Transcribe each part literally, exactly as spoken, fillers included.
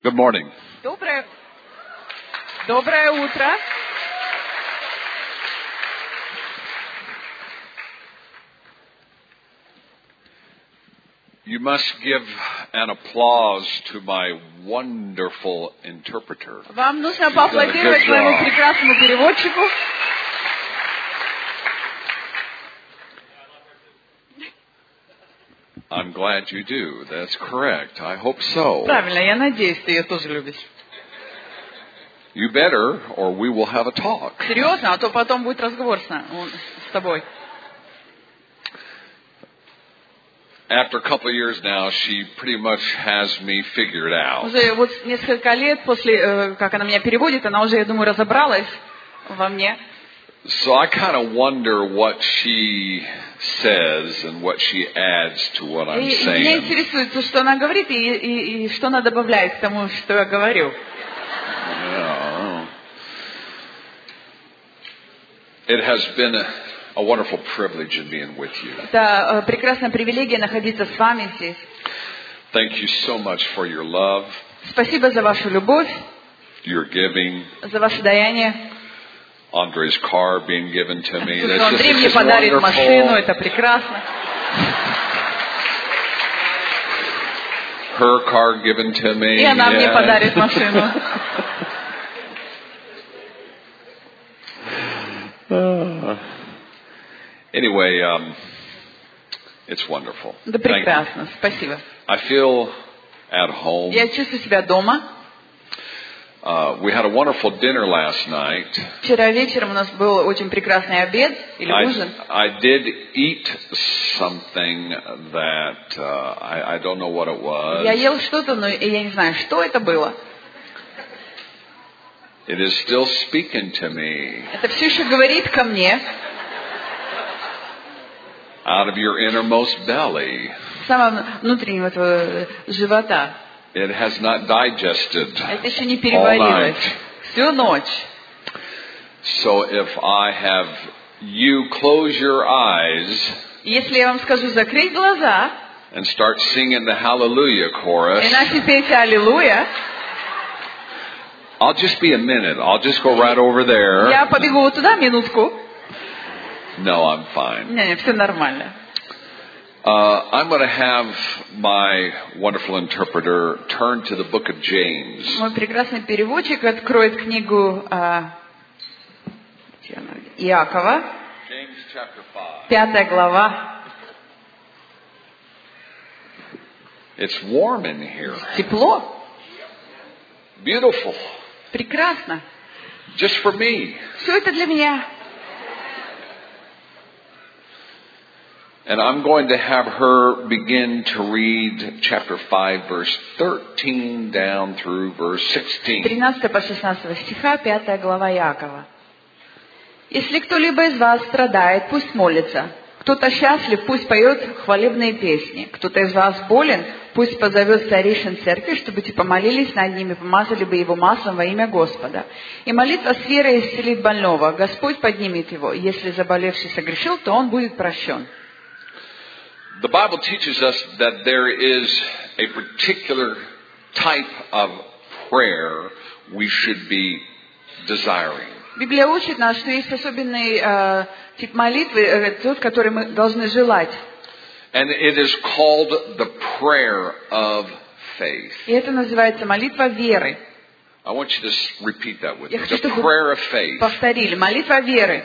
Good morning. Доброе, доброе утро. You must give an applause to my wonderful interpreter. Вам нужно поаплодировать моему прекрасному переводчику. I'm glad you do. That's correct. I hope so. Правильно, я надеюсь, ты ее тоже любишь. You better, or we will have a talk. Серьезно, а то потом будет разговор с, с тобой. After a couple of years now, she pretty much has me figured out. Уже вот несколько лет после, как она меня переводит, она уже, я думаю, разобралась во мне. So I kind of wonder what she says and what she adds to what I'm И saying. меня интересует, что она говорит и, и, и что она добавляет к тому, что я говорю. Yeah. It has been a, a wonderful privilege in being with you. Это прекрасная привилегия находиться с вами здесь. Thank you so much for your love, Спасибо за вашу любовь, your giving, за ваше даяние. Andre's car being given to me. Что That's just, Андрей it's мне just подарит машину, wonderful. это прекрасно. Her car given to me. И она мне yeah. подарит машину. Uh, anyway, um, it's wonderful. Да Thank you. прекрасно, спасибо. I feel at home. Я чувствую себя дома. Uh, we had a wonderful dinner last night. Вчера вечером у нас был очень прекрасный обед или ужин. I, I did eat something that uh, I, I don't know what it was. Я ел что-то, но я не знаю, что это было. It is still speaking to me. Это все еще говорит ко мне. Out of your innermost belly. С самого внутреннего твоего живота. It has not digested Это еще не all переварилось. night. Всю ночь. So if I have you close your eyes Если я вам скажу закрыть глаза and start singing the Hallelujah chorus, и начать петь Аллилуйя, I'll just be a minute. I'll just go right over there. я побегу вот туда минутку. No, I'm fine. Не, не, все нормально. Uh, I'm going to have my wonderful interpreter turn to the book of James. Мой прекрасный переводчик откроет книгу а, Иакова, James chapter five. пятая глава. It's warm in here. Тепло, Beautiful. прекрасно. Just for me. Все это для меня. And I'm going to have her begin to read chapter five, verse thirteen down through verse sixteen. тринадцатого по шестнадцатого стиха, пятая глава Иакова. «Если кто-либо из вас страдает, пусть молится. Кто-то счастлив, пусть поет хвалебные песни. Кто-то из вас болен, пусть позовет старейшин церкви, чтобы те помолились над ними, помазали бы его маслом во имя Господа. И молитва с верой исцелит больного. Господь поднимет его. Если заболевший согрешил, то он будет прощен». The Bible teaches us that there is a particular type of prayer we should be desiring. Библия учит нас, что есть особенный э, тип молитвы, э, тот, который мы должны желать. And it is called the prayer of faith. И это называется молитва веры. I want you to repeat that with Я me. хочу, The чтобы prayer of faith. повторили. Молитва веры.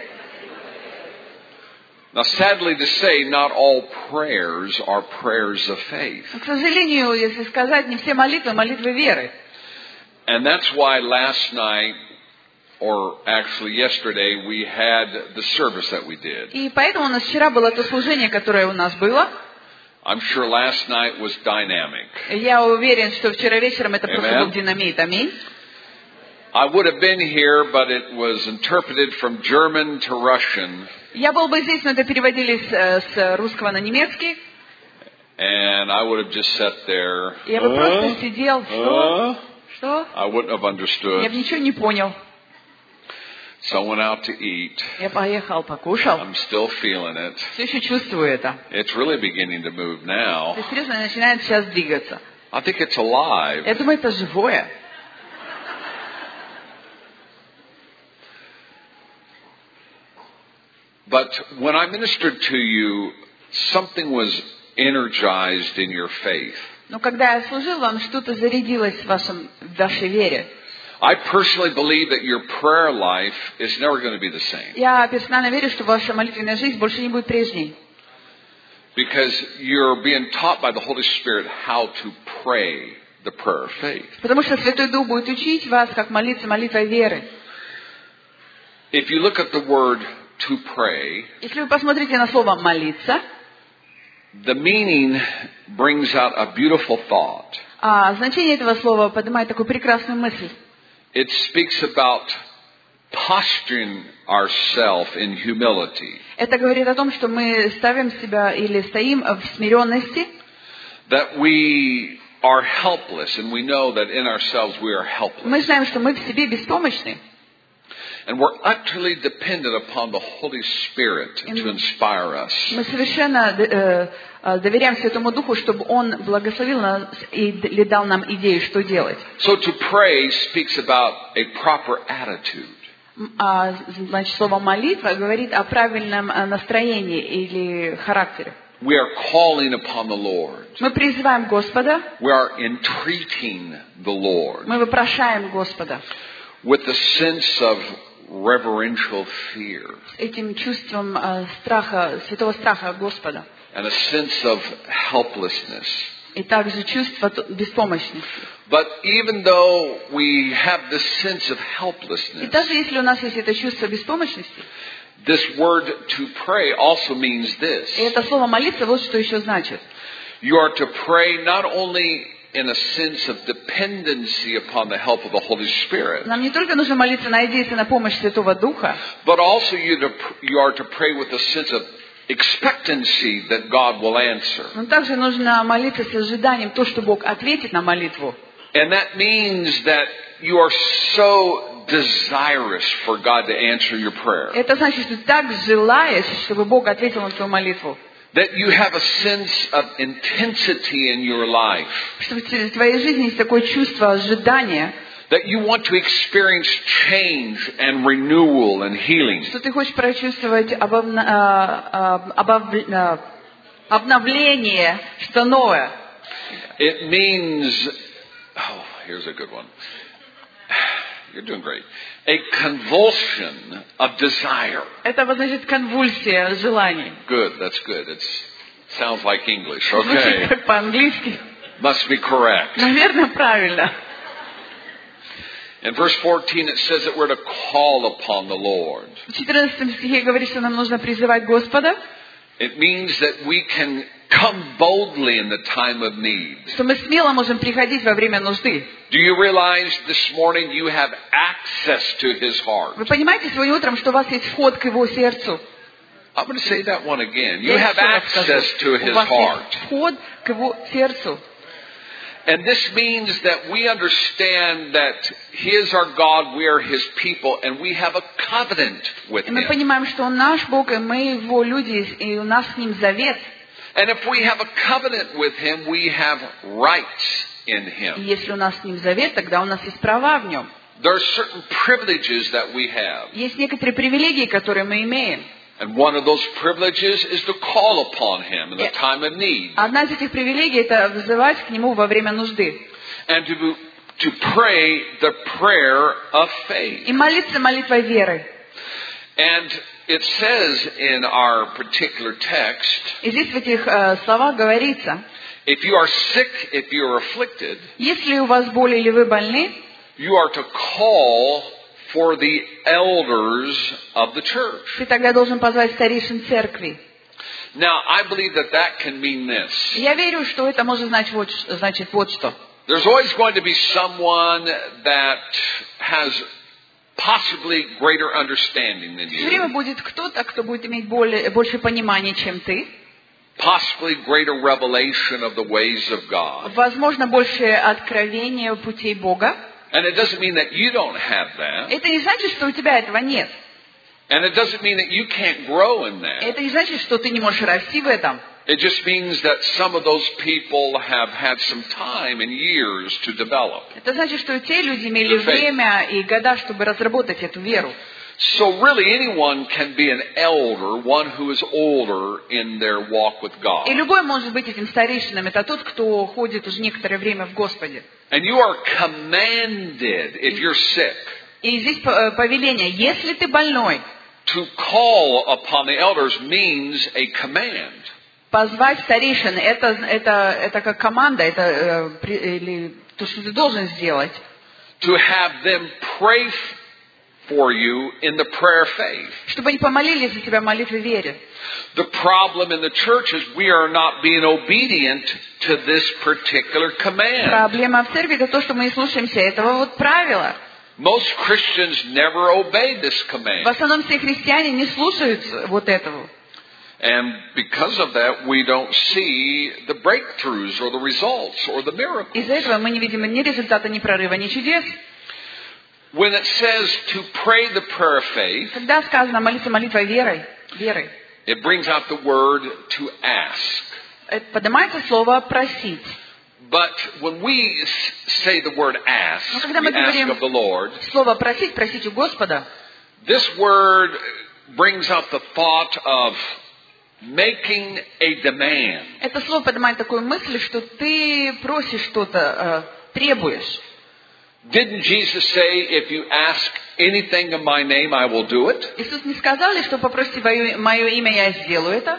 Now, sadly to say, not all prayers are prayers of faith. К сожалению, если сказать, не все молитвы, молитвы веры. And that's why last night, or actually yesterday, we had the service that we did. И поэтому у нас вчера было то служение, которое у нас было. I'm sure last night was dynamic. Я уверен, что вчера вечером это просто Amen. был динамит. Аминь. I would have been here, but it was interpreted from German to Russian. Я был бы здесь, но это переводили с, с русского на немецкий. And I would have just sat there. Я бы просто сидел. Что? Что? I wouldn't have Я understood. бы ничего не понял. So I went out to eat. Я поехал, покушал. I'm still feeling it. Все еще чувствую это. It's really beginning to move now. Это серьезно начинает сейчас двигаться. I think it's alive. Я думаю, это живое. But when I ministered to you, something was energized in your faith. Но когда я служил вам, что-то зарядилось в, вашем, в вашей вере. I personally believe that your prayer life is never going to be the same. Я персонально верю, что ваша молитвенная жизнь больше не будет прежней. Because you're being taught by the Holy Spirit how to pray the prayer of faith. Потому что Святой Дух будет учить вас, как молиться молитвой веры. If you look at the word to pray, Если вы посмотрите на слово «молиться», the meaning brings out a beautiful thought. а значение этого слова поднимает такую прекрасную мысль. It speaks about posturing ourselves in humility. Это говорит о том, что мы ставим себя или стоим в смиренности, That we are helpless, and we know that in ourselves we are helpless. мы знаем, что мы в себе беспомощны. And we're utterly dependent upon the Holy Spirit to inspire us. Мы совершенно э, э, доверяем Святому Духу, чтобы Он благословил нас и дал нам идею, что делать. So to pray speaks about a proper attitude. А, значит, слово «молитва» говорит о правильном настроении или характере. We are calling upon the Lord. Мы призываем Господа, We are entreating the Lord мы вопрошаем Господа with the sense of reverential fear этим чувством э, страха, святого страха Господа. and a sense of helplessness. И также чувство беспомощности. But even though we have this sense of И helplessness, даже если у нас есть это чувство беспомощности, this word to pray also means this. и это слово «молиться» вот что еще значит. You are to pray not only in a sense of dependency upon the help of the Holy Spirit, Нам не только нужно молиться, надеяться на помощь Святого Духа, but also you, to, you are to pray with a sense of expectancy that God will answer. но также нужно молиться с ожиданием то, что Бог ответит на молитву. And that means that you are so desirous for God to answer your prayer, Это значит, что ты так желаешь, чтобы Бог ответил на твою молитву, that you have a sense of intensity in your life, что в твоей жизни есть такое чувство ожидания, that you want to experience change and renewal and healing. что ты хочешь прочувствовать обовна- а, а, обов- а, обновление, что новое. It means, oh, here's a good one. You're doing great. A convulsion of desire. Это значит конвульсия желаний. Good, that's good. It sounds like English. Звучит Okay, как по-английски. must be correct. Наверное, правильно. In verse fourteen it says that we're to call upon the Lord. В четырнадцатом стихе говорит, что нам нужно призывать Господа, It means that we can come boldly in the time of need. что мы смело можем приходить во время нужды. Do you realize this morning you have access to His heart? Вы понимаете сегодня утром, что у вас есть вход к Его сердцу? I'm going to say that one again. You Я have еще раз скажу. access to У His вас heart. есть вход к Его сердцу. And this means that we understand that He is our God, we are His people, and we have a covenant with И мы Him. понимаем, что Он наш Бог, и мы Его люди, и у нас с Ним завет. And if we have a covenant with Him, we have rights in И Him. если у нас с Ним завет, тогда у нас есть права в Нем. There are certain privileges that we have. Есть некоторые привилегии, которые мы имеем. And one of those privileges is to call upon Him in the Yeah. time of need. Одна из этих привилегий – это вызывать к Нему во время нужды. And to, to pray the prayer of faith. И молиться молитвой веры. And it says in our particular text, И здесь в этих э, словах говорится, if you are sick, if you are afflicted, если у вас боль или вы больны, you are to call for the elders of the church. ты тогда должен позвать старейшин церкви. Now, I believe that that can mean this. Я верю, что это может значить вот, ш- значит вот что. There's always going to be someone that has possibly greater understanding than Все время you, будет кто-то, кто будет иметь более, больше понимания, чем ты. possibly greater revelation of the ways of God. Возможно, больше откровения путей Бога. And it doesn't mean that you don't have that. Это не значит, что у тебя этого нет. And it doesn't mean that you can't grow in that. Это не значит, что ты не можешь расти в этом. It just means that some of those people have had some time and years to develop. Это значит, что те люди имели The faith. время и года, чтобы разработать эту веру. So really anyone can be an elder, one who is older in their walk with God. И любой может быть этим старейшином. Это тот, кто ходит уже некоторое время в Господе. And you are commanded, if you're sick, И здесь э, повеление: если ты больной, to call upon the elders means a command. позвать старейшин, это, это, это как команда, это э, при, или то, что ты должен сделать. To have them pray for you in the prayer of faith. Чтобы они помолились за тебя в молитве вере. The problem in the church is we are not being obedient to this particular command. Проблема в церкви — это то, что мы не слушаемся этого вот правила. Most Christians never obey this В command. основном все христиане не слушают вот этого. And because of that, we don't see the breakthroughs or the results or the miracles. Из-за этого мы не видим ни результата, ни прорыва, ни чудес. When it says to pray the prayer of faith, Когда сказано молиться молитвой верой, верой, it brings out the word to ask. это поднимается слово «просить». But when we say the word ask, Но когда we мы ask говорим of the Lord, слово «просить», «просить у Господа», this word brings out the thought of making a demand. это слово поднимает такую мысль, что ты просишь что-то, э, требуешь. Didn't Jesus say, if you ask anything in my name, I will do it? Иисус не сказал ли, что попросите мое, мое имя, я сделаю это?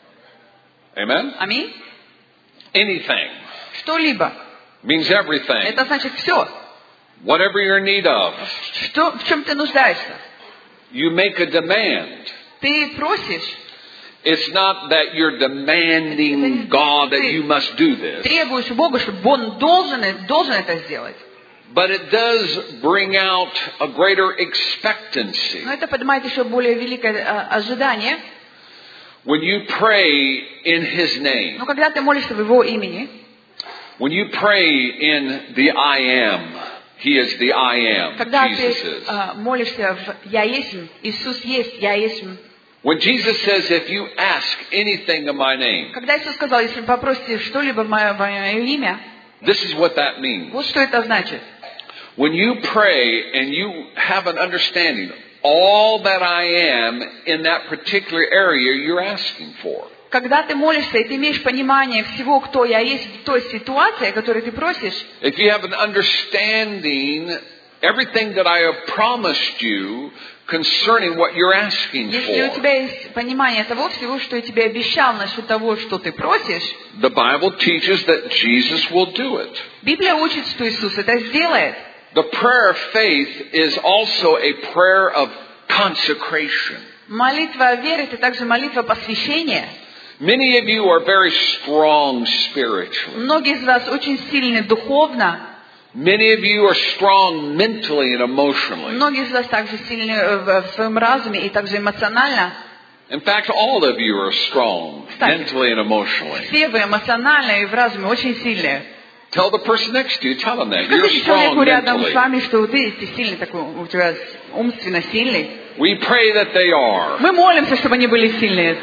Amen? Аминь. Anything Что-либо. means everything. Это значит все. Whatever you're in need of, Что, в чем ты нуждаешься? you make a demand. Ты просишь, It's not that you're demanding God that you must do this, требуешь у Бога, чтобы Он должен, должен это сделать. but it does bring out a greater expectancy. Но это поднимает еще более великое э, ожидание. When you pray in His name, Но когда ты молишься в Его имени, when you pray in the I am, He is the I am, когда ты Jesus is. э, молишься в «Я есть», Иисус есть, «Я есть». When Jesus says, if you ask anything in my name, Когда Иисус сказал: если вы попросите что-либо в мое, в мое имя, this is what that means. вот что это значит. When you pray and you have an understanding, all that I am in that particular area you're asking for. Когда ты молишься, и ты имеешь понимание всего, кто я есть в той ситуации, о которой ты просишь, If you have an understanding, everything that I have promised you concerning what you're asking если у for, тебя есть понимание того всего, что я тебе обещал насчет того, что ты просишь, the Bible teaches that Jesus will do it. Библия учит, что Иисус это сделает. The prayer of faith is also a prayer of consecration. Молитва веры — это также молитва посвящения. Many of you are very strong spiritually. Многие из вас очень сильны духовно, Many of you are strong mentally and emotionally. многие из вас также сильны в, в своем разуме и также эмоционально. In fact, all of you are strong mentally and emotionally. Все вы эмоционально и в разуме очень сильные. Tell the person next to you, tell them that. You're Скажите strong человеку рядом с mentally. вами, что ты, ты сильный такой, у тебя умственно сильный. We pray that they are. Мы молимся, чтобы они были сильные.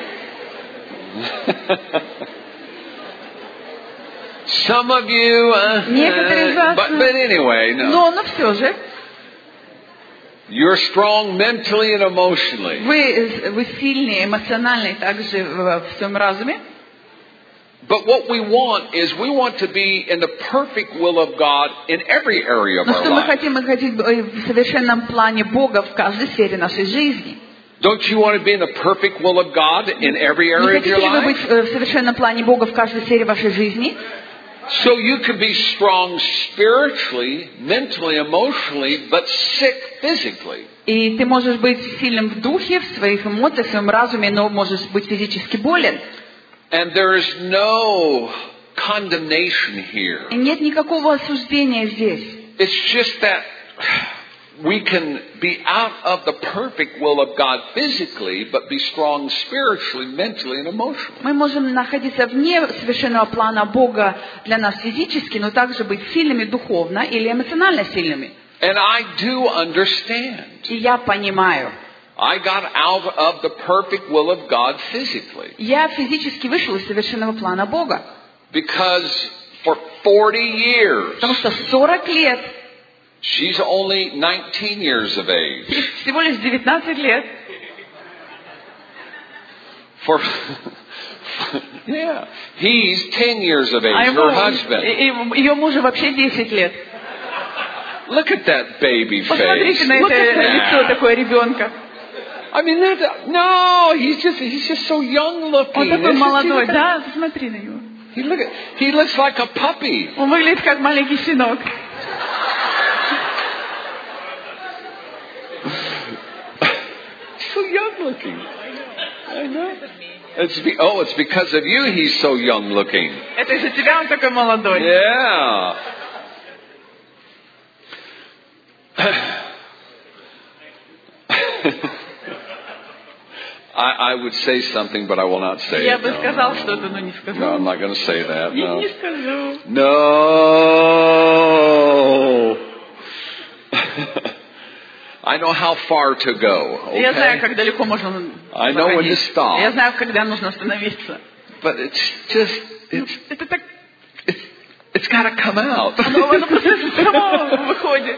Some of you, uh, Некоторые из вас, but, but anyway, no. но, но все же, You're strong mentally and emotionally. вы, вы сильные эмоционально и также в, в своем разуме. But what we want is we want to be in the perfect will of God in every area of Но our что мы life. хотим? Мы хотим в совершенном плане Бога в каждой сфере нашей жизни. Don't you want to be in the perfect will of God in every Не area of хотите your ли вы быть life? в совершенном плане Бога в каждой сфере вашей жизни? So you can be strong spiritually, mentally, emotionally, but sick physically. И ты можешь быть сильным в духе, в своих эмоциях, в своем разуме, но можешь быть физически болен. And there is no condemnation here. И нет никакого осуждения здесь. It's just that we can be out of the perfect will of God physically, but be strong spiritually, mentally, and emotionally. Мы можем находиться вне совершенного плана Бога для нас физически, но также быть сильными духовно или эмоционально сильными. And I do understand. И я понимаю. I got out of the perfect will of God physically. Я физически вышел из совершенного плана Бога. Because for forty years, Потому что сорок лет, she's only nineteen years of age. ей всего лишь девятнадцать лет, For, yeah, he's ten years of а age, ему, her husband. и- и- ее мужу вообще десять лет. Look at that baby face. Посмотрите на Look это at лицо that. такое ребенка. I mean, that, no, he's just he's just so young looking. Он такой It's just- молодой, да? Посмотри на него. He look at, he looks like a puppy. Он выглядит как маленький щенок. So young looking. I know. It's be, oh, it's because of you he's so young looking. Это из-за тебя он такой молодой. Yeah. I, I would say something, but I will not say Я it. бы No, сказал no, что-то, но не no, сказал. I'm not going to say that. Я No. не скажу. No. I know how far to go. Я знаю, Okay? как далеко можно I know when to заходить. stop. Я знаю, когда нужно остановиться. But it's just Ну, it's это так... it's it's got to come out. Оно, оно просто само выходит.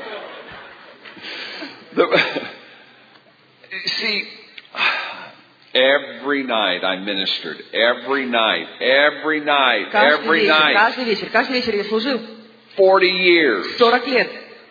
The, see, every night I ministered. Every night, every night, Каждый every вечер, night. каждый вечер, каждый вечер я служил. Forty years. сорок лет.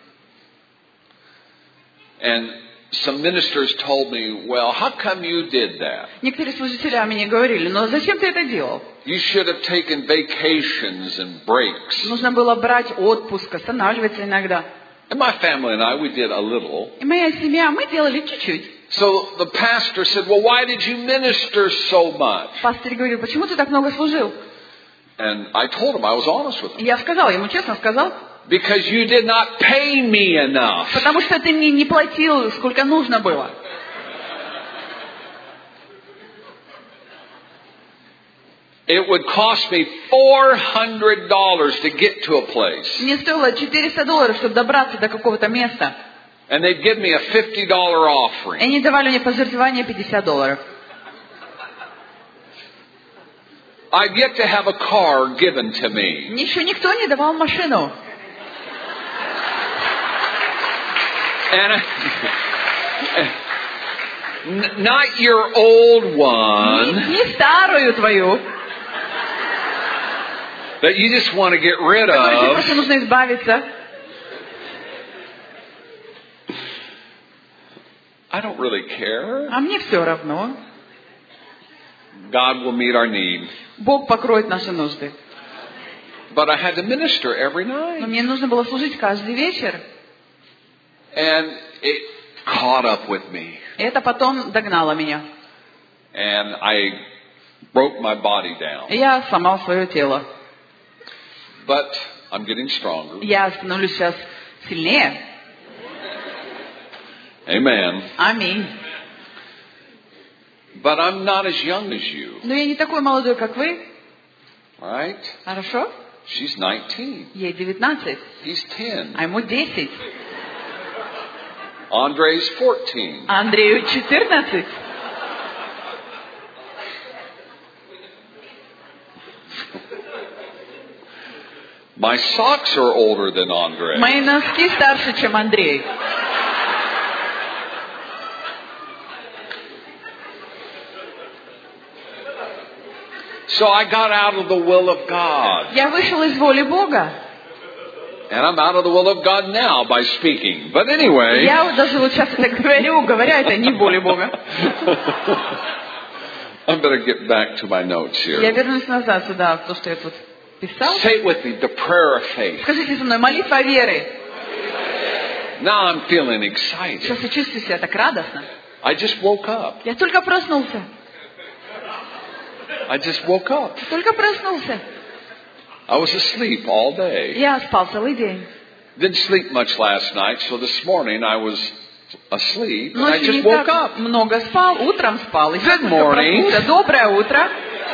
And some ministers told me, well, how come you did that? Некоторые служители о мне говорили, но зачем ты это делал? You should have taken vacations and breaks. Нужно было брать отпуск, останавливаться иногда. And my family and I, we did a little. И моя семья, мы делали чуть-чуть. So the pastor said, well, why did you minister so much? Пастор говорил, почему ты так много служил? And I told him, I was honest with him. И я сказал, ему честно сказал, Because you did not pay me enough. потому что ты мне не платил, сколько нужно было. It would cost me four hundred dollars to get to a place. Мне стоило четыреста долларов, чтобы добраться до какого-то места. And they'd give me a fifty dollar И offering. они давали мне пожертвование пятьдесят долларов. I've yet to have a car given to me. Мне еще никто не давал машину. And I, N- not your old Не, one не старую твою. that you just want to get rid Которой тебе of. просто нужно избавиться. I don't really care. А мне все равно. God will meet our need. Бог покроет наши нужды. But I had to minister every Но night. мне нужно было служить каждый вечер. And it caught up with me. И это потом догнало меня. And I broke my body И down. я сломал свое тело. But I'm getting stronger. Я становлюсь сейчас сильнее. Amen. Аминь. But I'm not as young as you. Но я не такой молодой, как вы. All right? Хорошо? She's nineteen. Ей девятнадцать, He's ten. а ему десять. Andre's fourteen. А Андрею четырнадцать. My socks are older than Andre. Мои носки старше, чем Андрей. So I got out of the will of God. Я вышел из воли Бога. And I'm out of the will of God now by speaking. But anyway, Я вот даже вот сейчас это говорю, говоря это не в воле Бога. I better get back to my notes Я here. вернусь назад сюда, в то, что я тут писал. Say it with me, the prayer of faith. Скажите со мной, молитва веры. Now I'm feeling excited. Сейчас я чувствую себя так радостно. I just woke up. Я только проснулся. I just woke up. Только проснулся. I was asleep all day. Я спал целый день. Didn't sleep much last night, so this morning I was asleep and I Ночью не just woke так up. много спал, утром спал. И сейчас Good только morning. проснулся. Доброе утро.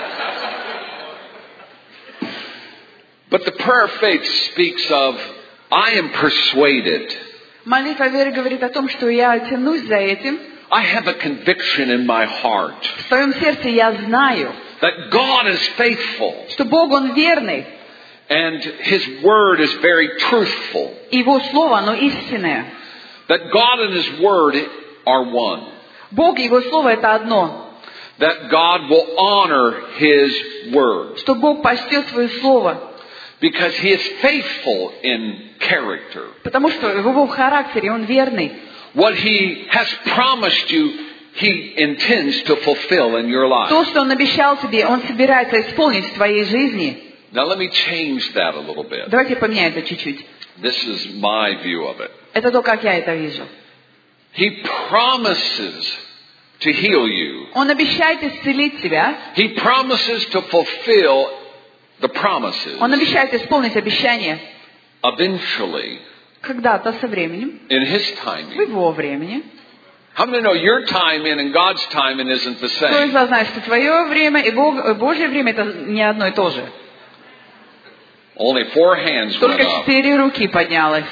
But the prayer of faith speaks of, I am persuaded. Молитва веры говорит о том, что я тянусь за этим. I have a conviction in my heart В своем сердце я знаю, that God is faithful что Бог, Он верный. and His Word is very truthful. И Его Слово, оно истинное. That God and His Word are one. Бог и Его Слово это одно. That God will honor His Word. Что Бог почтит Свое Слово. Because He is faithful in character. Потому что в Его характере Он верный. What He has promised you, He intends to fulfill in your life. То, что Он обещал тебе, Он собирается исполнить в твоей жизни. Now let me change that a little bit. Давайте поменяем это чуть-чуть. This is my view of it. Это то, как я это вижу. He promises to heal you. Он обещает исцелить тебя. He promises to fulfill the promises. Он обещает исполнить обещание. Eventually. Когда-то со временем. In His В timing. Его времени. How many know your timing and God's timing isn't the Кто из same? вас знает, что твое время и Бог, Божье время это не одно и то же. Only four hands went Только up. четыре руки поднялось.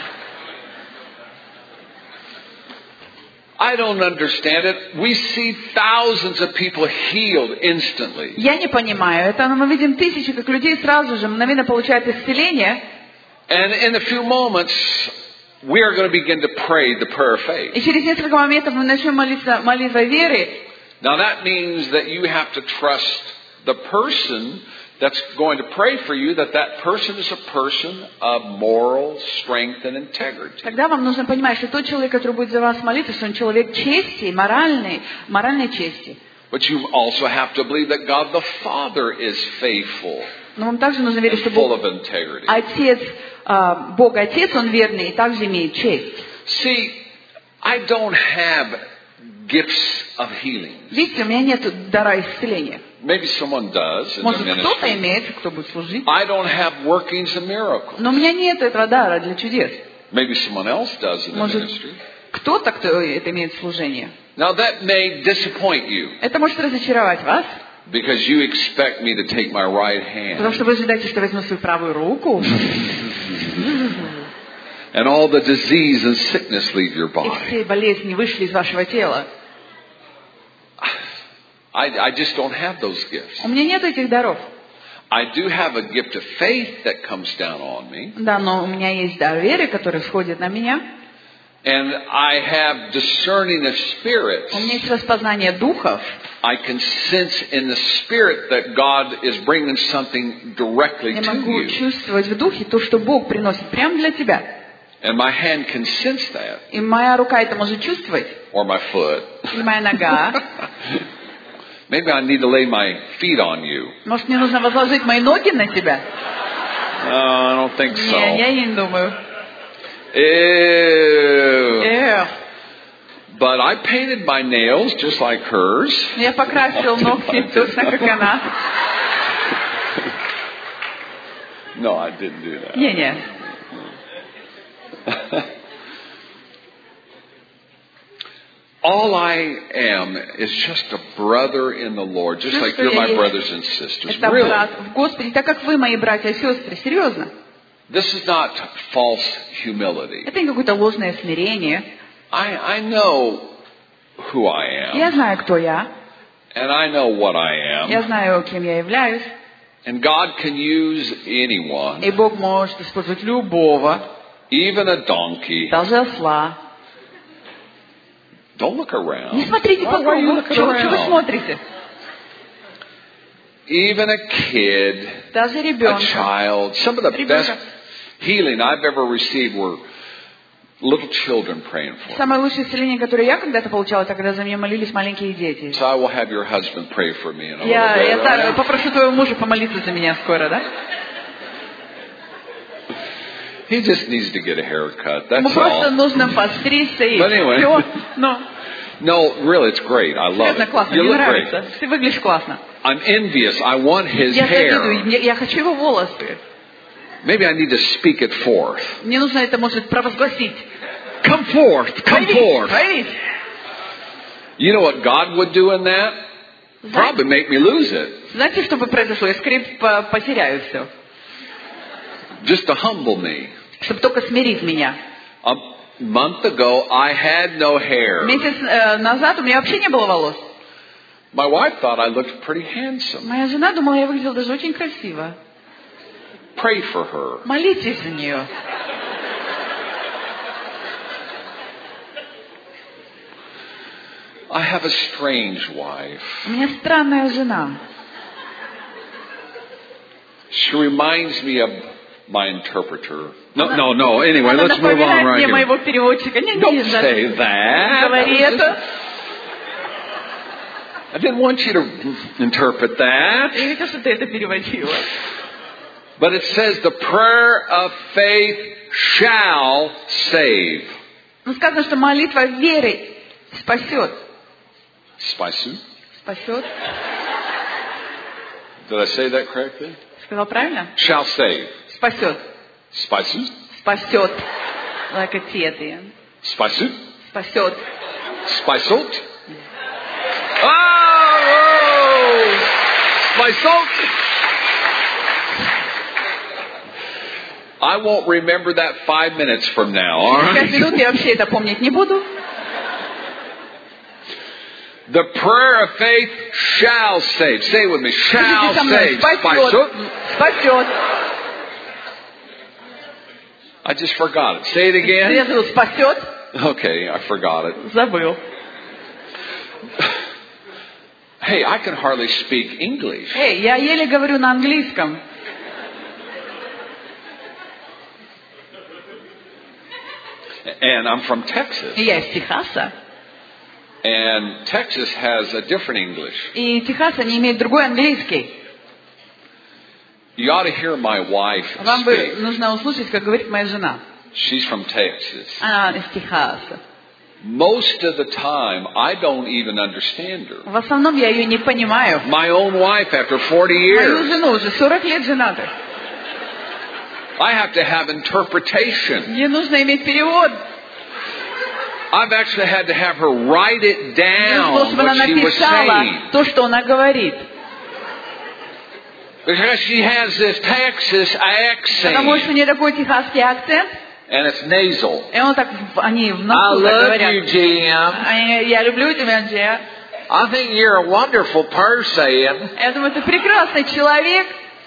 I don't understand it. We see thousands of people healed instantly. Я не понимаю. Это мы видим тысячи, как людей сразу же мгновенно получают исцеление. And in a few moments, we are going to begin to pray the prayer of faith. И через несколько моментов мы начнем молиться молитвой веры. Now that means that you have to trust the person that's going to pray for you, that that person is a person of moral strength and integrity. Тогда вам нужно понимать, что тот человек, который будет за вас молиться, что он человек чести, моральной, моральной чести. But you also have to believe that God the Father is faithful Но вам также нужно верить, что and full Бог of integrity. Отец, Бог Отец, Он верный и также имеет честь. See, I don't have gifts of healing. Видите, у меня нет дара исцеления. Maybe someone does in the Может, кто-то ministry. имеет, кто будет служить. I don't have workings of miracles. Но у меня нет этого дара для чудес. Maybe someone else does in the Может, ministry. кто-то, кто это имеет служение. Now that may disappoint you Это может разочаровать вас, because you expect me to take my right потому hand что вы ожидаете, что я возьму свою правую руку, and all the disease and sickness leave your и body. все болезни вышли из вашего тела. I, I just don't have those gifts. У меня нет этих даров. I do have a gift of faith that comes down on me. Да, но у меня есть дар веры, который сходит на меня. And I have discerning of spirits. У меня есть распознание духов. I can sense in the spirit that God is bringing something directly Я to могу you. чувствовать в духе то, что Бог приносит прямо для тебя. And my hand can sense that. И моя рука это может чувствовать. Or my foot. Или моя нога. Maybe I need to lay my feet on you. Может, мне нужно возложить мои ноги на тебя? No, I don't think Не, so. я не думаю. Ew. Эх. But I painted my nails just like hers. Я покрасил ногти точно как она. No, I didn't do that. Не-не. All I am is just a brother in the Lord, just Все, like что you're я my есть, brothers and sisters. это Really. брат в Господе, так как вы мои братья и сестры. Серьезно. This is not false humility. Это не какое-то ложное смирение. I, I know who I am. Я знаю, кто я. And I know what I Я am. знаю, кем я являюсь. And God can use anyone, И Бог может использовать любого, even a donkey. даже осла. Don't look around. Не смотрите по Why, why are you кругу. looking Чего, чего вы around? смотрите? Even a kid, Даже a ребенка. child. Some of the Ребенка. best healing I've ever received were little children praying for me. Самое лучшее исцеление, которое я когда-то получала, это когда за меня молились маленькие дети. So I will have your husband pray for me in a Я, little я bit. так, right? попрошу твоего мужа помолиться за меня скоро, да? He just needs to get a haircut. Ему That's просто all. нужно постричься и But anyway. все. Но No, really, it's great. I love серьезно it. классно, You мне look нравится. great. Ты выглядишь классно. I'm envious. I want his Я завидую, hair. я, я хочу его волосы. Maybe I need to speak it forth. Мне нужно это, может, провозгласить. Come forth. Come Проявись, forth. проявись. You know what God would do in that? Probably make me lose it. Знаете, что бы произошло? Я скорее по- потеряю все. Just to humble me. Чтобы только смирить меня. Um, month ago, I had no hair. Месяц э, назад у меня вообще не было волос. My wife thought I looked pretty handsome. Моя жена думала, я выглядела даже очень красиво. Pray for her. Молитесь за нее. I have a strange wife. У меня странная жена. She reminds me of my interpreter. No, no, no. Anyway, Она let's move on напоминает right мне here. моего переводчика. Не, не, Don't не say that. говори это. I didn't want you to interpret that. Я не хочу, чтобы ты это переводила. But it says the prayer of faith shall save. Ну, сказано, что молитва веры спасет. Спасу? Спасет. Did I say that correctly? Сказал правильно? Shall save. Спасет. Спасу? Спасет. Like a T at the end. Спасу? Спасет. Спасут? Oh! Spasot? I won't remember that five minutes from now, all Пять right? минут я вообще это помнить не буду. The prayer of faith shall save. Say it with me. Shall Скажите со мной. save. Спасет. Спасет. I just forgot it. Say it again. Сразу спасет. Okay, I forgot it. Забыл. Hey, I can hardly speak English. Эй, я еле говорю на английском. And I'm from Texas. И я из Техаса. And Texas has a different English. И Техас, они имеют другой английский. You ought to hear my wife Вам бы speak. нужно услышать, как говорит моя жена. She's from Texas. Она из Техаса. Most of the time, I don't even understand her. В основном я ее не понимаю. My own wife after forty Мою years. жену уже сорок лет женаты. I have to have interpretation. Мне нужно иметь перевод. I've actually had to have her write it Мне down нужно, чтобы она what she was написала saying. то, что она говорит. Because she has this Texas Потому что у accent. нее такой техасский акцент. And it's nasal. И он так, они в I носу так love говорят. you, Jim. Они, я люблю тебя, Джия. I think you're a wonderful person. Я думаю, ты прекрасный человек.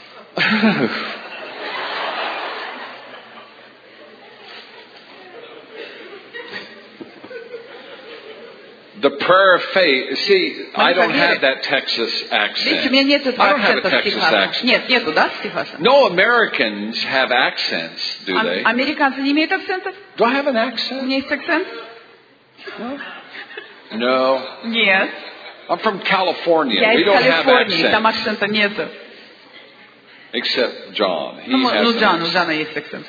The prayer of faith. See, I don't have that Texas Видите, у accent. меня нет I этого don't have a акцента с Texas Техаса. accent. Нет, нету, да, с Техаса? No Americans have accents, do А- they? Американцы не имеют акцентов? Do I have an У accent? меня есть акцент? No. Нет. I'm from California. Я We из don't have Калифорнии, там accents. акцента нету. Except John. He Ну, мо- has ну, an Джан, у accent. Джана есть акцент.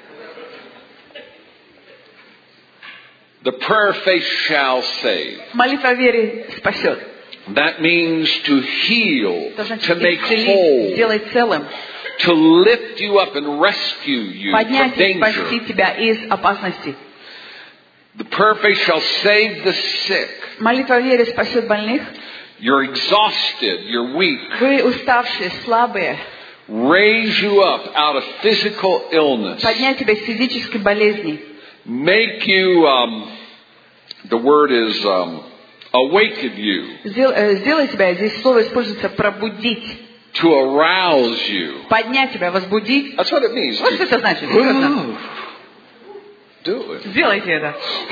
The prayer of faith shall save. Молитва веры спасет. That means to heal, Это значит to make исцелить, whole, сделать целым, to lift you up and rescue you from поднять и спасти danger. тебя из опасности. The prayer of faith shall save the sick. Молитва веры спасет больных. You're exhausted, you're weak. Вы уставшие, слабые. Raise you up out of physical illness. Поднять тебя из физической болезни. Make you, um, the word is um, awaken you, Сдел- э, Сделай тебя, здесь слово используется пробудить. to arouse you. Поднять тебя, возбудить. That's what it means. Вот что это значит. серьезно. Do it. Сделайте это.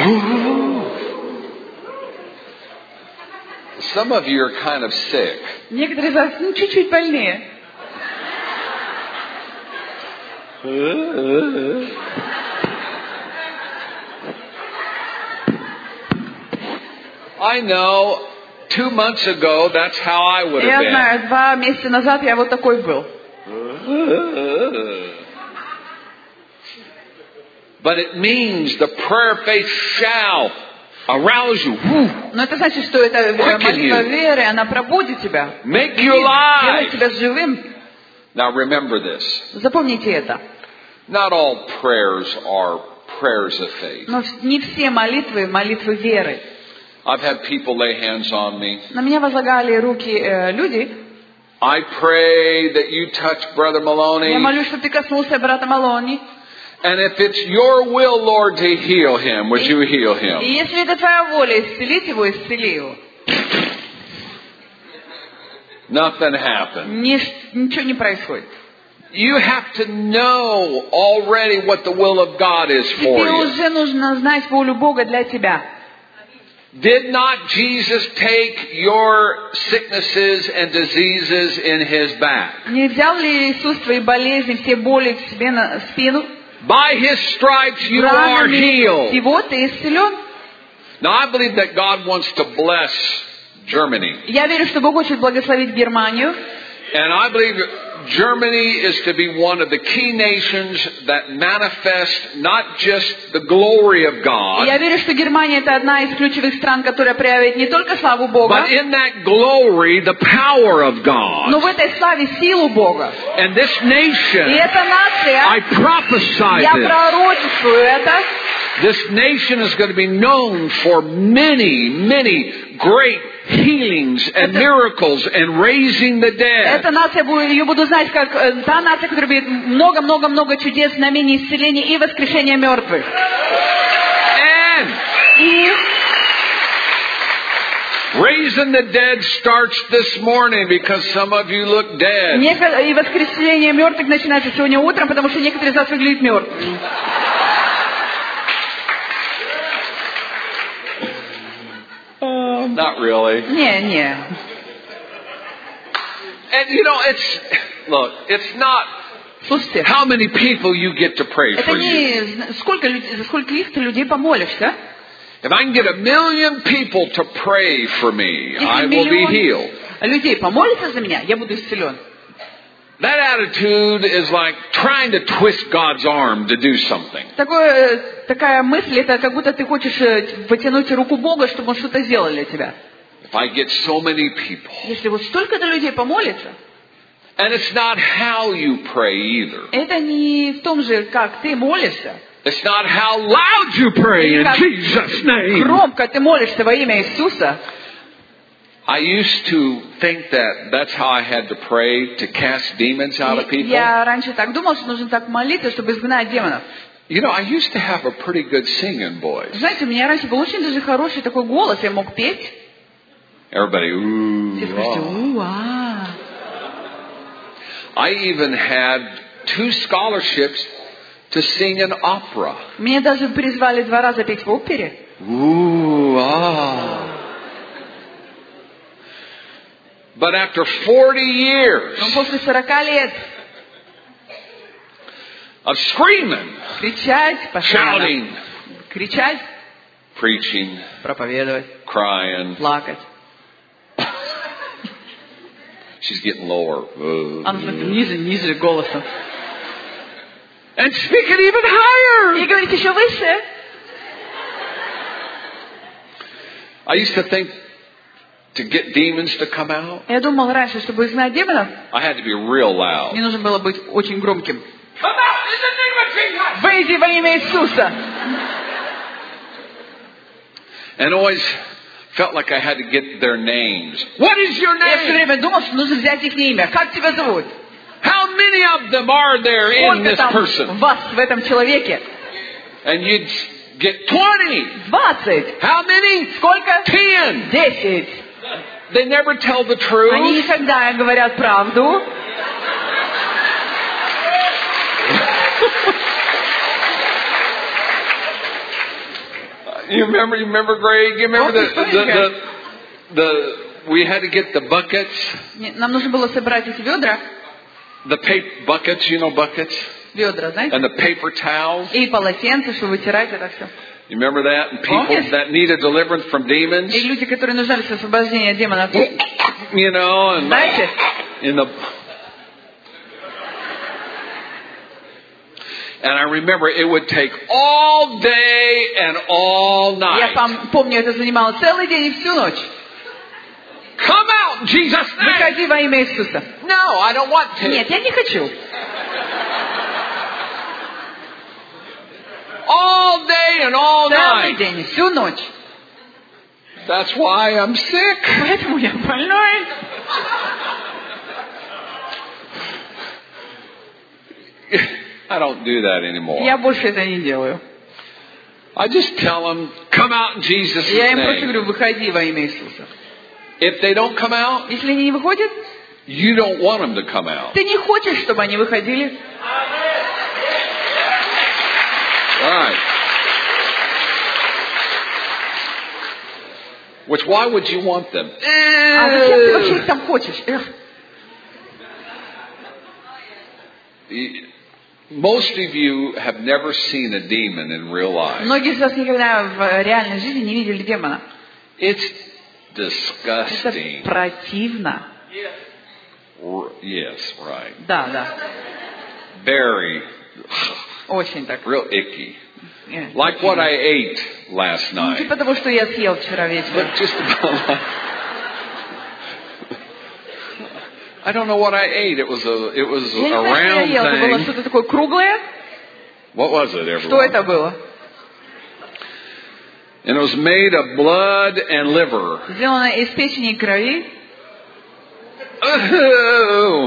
Some of you are kind of sick. Некоторые из вас, ну, чуть-чуть больнее. I know two months ago that's how I would Я have been. знаю, два месяца назад я вот такой был. But it means the prayer of faith shall arouse you. Woo. Но это значит, что это э, Quicken молитва you. веры, она пробудит тебя. Make you Делает alive. тебя живым. Now remember this. Запомните это. Not all prayers are prayers of faith. Но не все молитвы молитвы веры. I've had people lay hands on me. На меня возлагали руки э, люди. I pray that you touch Brother Я Maloney молюсь, чтобы ты коснулся брата Малони. And if it's your will, Lord, to heal him, would you heal И him? если это твоя воля исцелить его, исцели его. Nothing happened. Нич- Ничего не происходит. You have to know already what the will of God is for Тебе you. уже нужно знать волю Бога для тебя. Did not Jesus take your sicknesses and diseases in his back? Не взял ли Иисус твои болезни, все боли к себе на спину? By his stripes you are Ранами healed. его ты исцелен. Now I believe that God wants to bless Germany. Я верю, что Бог хочет благословить Германию. And I believe Germany is to be one of the key nations that manifest not just the glory of God, Я верю, что Германия это одна из ключевых стран, которая проявит не только славу Бога, but in that glory, the power of God. но в этой славе силу Бога. And this И nation, эта нация, I prophesy я this, пророчествую это, this nation is going to be known for many, many great healings and miracles and raising the dead. эта нация, будет- ее буду знать как э, та нация, которая будет много-много-много чудес, знамений, исцелений и воскрешения мертвых. And И raising the dead starts this morning because some of you look dead. неко- и воскрешение мертвых начинается сегодня утром, потому что некоторые из вас выглядят мертвыми. Oh, not really. Не, не. And you know, it's, look, it's not Слушайте, how many people you get to pray это for you. не сколько, люд- за сколько ты людей помолишься. If I can get a million people to pray for me, I Если will be миллион healed. людей помолятся за меня, я буду исцелен. That attitude is like trying to twist God's arm to do something. Такое, такая мысль, это как будто ты хочешь э, потянуть руку Бога, чтобы Он что-то сделал для тебя. If I get so many people. Если вот столько-то людей помолится, And it's not how you pray either. это не в том же, как ты молишься. It's not how loud you pray in Как Jesus' name. громко ты молишься во имя Иисуса. I used to think that that's how I had to pray to cast demons out of И people. Я раньше так думал, что нужно так молиться, чтобы изгнать демонов. You know, I used to have a pretty good singing voice. Знаете, у меня раньше был очень даже хороший такой голос, я мог петь. Everybody, ooh, Все слушайте, oh. уа. I even had two scholarships to sing an opera. Меня даже призвали два раза петь в опере. Ooh, ah. But after forty years Но после сорока лет of screaming, кричать, постоянно shouting, кричать, preaching, проповедовать, crying, плакать. she's getting lower. Она становится ниже, ниже голосом. And speaking even higher. И говорит еще выше. I used to think to get demons to come out, Я думал раньше, чтобы изгнать демонов, I had to be real loud. мне нужно было быть очень громким. Come out in the name of Jesus. Выйди во имя Иисуса. And always felt like I had to get their names. What is your Я все name? время думал, что нужно взять их имя. Как тебя зовут? How many of them are there in Сколько this там person? вас в этом человеке? And you'd get twenty. Двадцать. How many? Сколько? Ten. Десять. They never tell the Они truth. никогда не говорят правду. You remember? You remember, Greg? You remember the Oh, the, the the we had to get the buckets, Не, Нам нужно было собрать эти ведра. the paper buckets. You know buckets, Ведра, знаете? and the paper towels. И полотенце, чтобы вытирать это все. You remember that? And people yes. that needed deliverance from demons. И люди, которые нуждались в освобождении от демонов. You know, and Знаете? in the. And I remember it would take all day and all Я night. пом- помню, это занимало целый день и всю ночь. Come out, in Jesus' name. Выходи во имя Иисуса. No, I don't want to. Нет, я не хочу. All day and all Целый night. день, всю ночь. That's why I'm sick. Поэтому я больной. I don't do that anymore. Я больше это не делаю. I just tell them, come out in Jesus' Я им просто name. говорю, выходи во имя Иисуса. If they don't come out, Если они не выходят, you don't want them to come out. ты не хочешь, чтобы они выходили. Right. Which, why would you want them? А зачем ты вообще их там хочешь? Эх. Most of you have never seen a demon in real life. Многие из вас никогда в реальной жизни не видели демона. It's Это disgusting. противно. R- Yes, right. Да, да. Very, Очень так. real icky. Э, Like what I ate last Ну, night. типа того, что я съел вчера вечером. But just about like, I don't know what I ate. It was a it was Я не a знаю, что я round ел. Это было thing. что-то такое круглое. What was it, Что everyone? это было? And it was made of blood and liver. Сделано из печени и крови. Oh,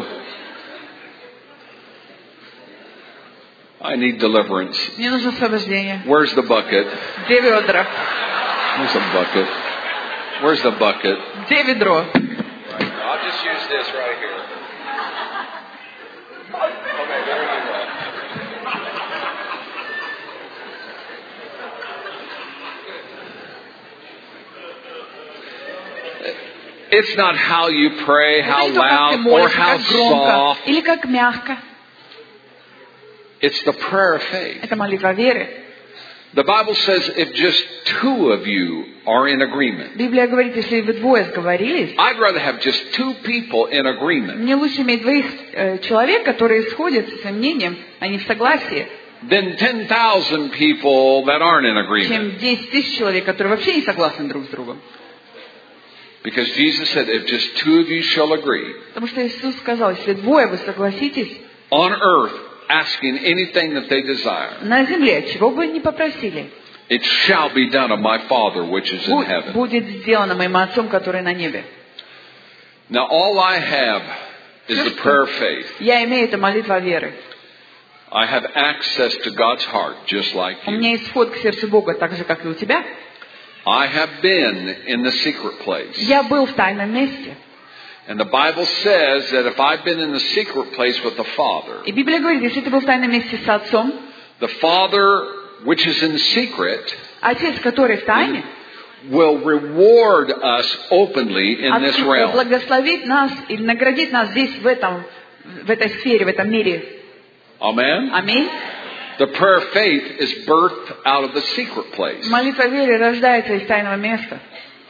I need deliverance. Мне нужно освобождение. Where's the bucket? Где ведра? Where's the bucket? Where's the bucket? Где ведро? Right. I'll just use this right here. Okay, there you go. It's not how you pray, Это how не то, как ты loud, or молишься, how как громко soft. или как мягко. It's the prayer of faith. Это молитва веры. The Bible says if just two of you are in agreement. Библия говорит, если вы двое сговорились, I'd rather have just two people in agreement мне лучше иметь двоих э, человек, которые сходят со своим мнением, а не в согласии, than ten thousand people that aren't in agreement. чем десять тысяч человек, которые вообще не согласны друг с другом. Because Jesus said, if just two of you shall agree Потому что Иисус сказал, если двое вы согласитесь on earth, asking anything that they desire, на земле, чего бы ни попросили, it shall be done of my Father which is in бу- heaven. будет сделано моим Отцом, который на небе. Now all I have is the prayer of faith. Я имею это молитва веры. I have access to God's heart just like У you. меня есть вход к сердцу Бога, так же, как и у тебя. I have been in the secret place. Я был в тайном месте. And the Bible says that if I've been in the secret place with the Father, И Библия говорит, если ты был в тайном месте с Отцом, the Father which is in secret Отец, который в тайне, will reward us openly in this Отец realm. благословит нас или наградит нас здесь, в этом, в этой сфере, в этом мире. Amen? Аминь. The prayer of faith is birthed out of the secret place. Молитва веры рождается из тайного места.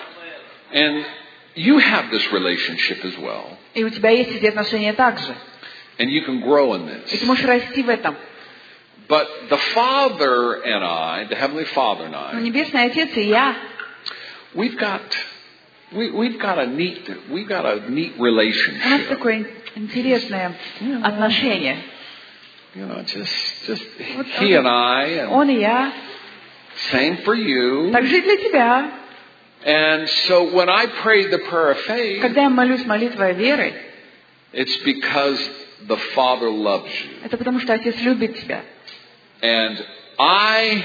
And you have this relationship as well. И у тебя есть эти отношения также. And you can grow in И ты this. можешь расти в этом. But the Father and I, the Heavenly Father and Но I, Небесный Отец и я, we've got, we, we've got a neat, we've got a neat у нас relationship. такое интересное отношение. You know, just, just Вот he and I, and Он и я. same for you. Так же и для тебя. And so when I prayed the prayer of faith, Когда я молюсь молитвой веры, it's because the Father loves you. это потому что Отец любит тебя. And I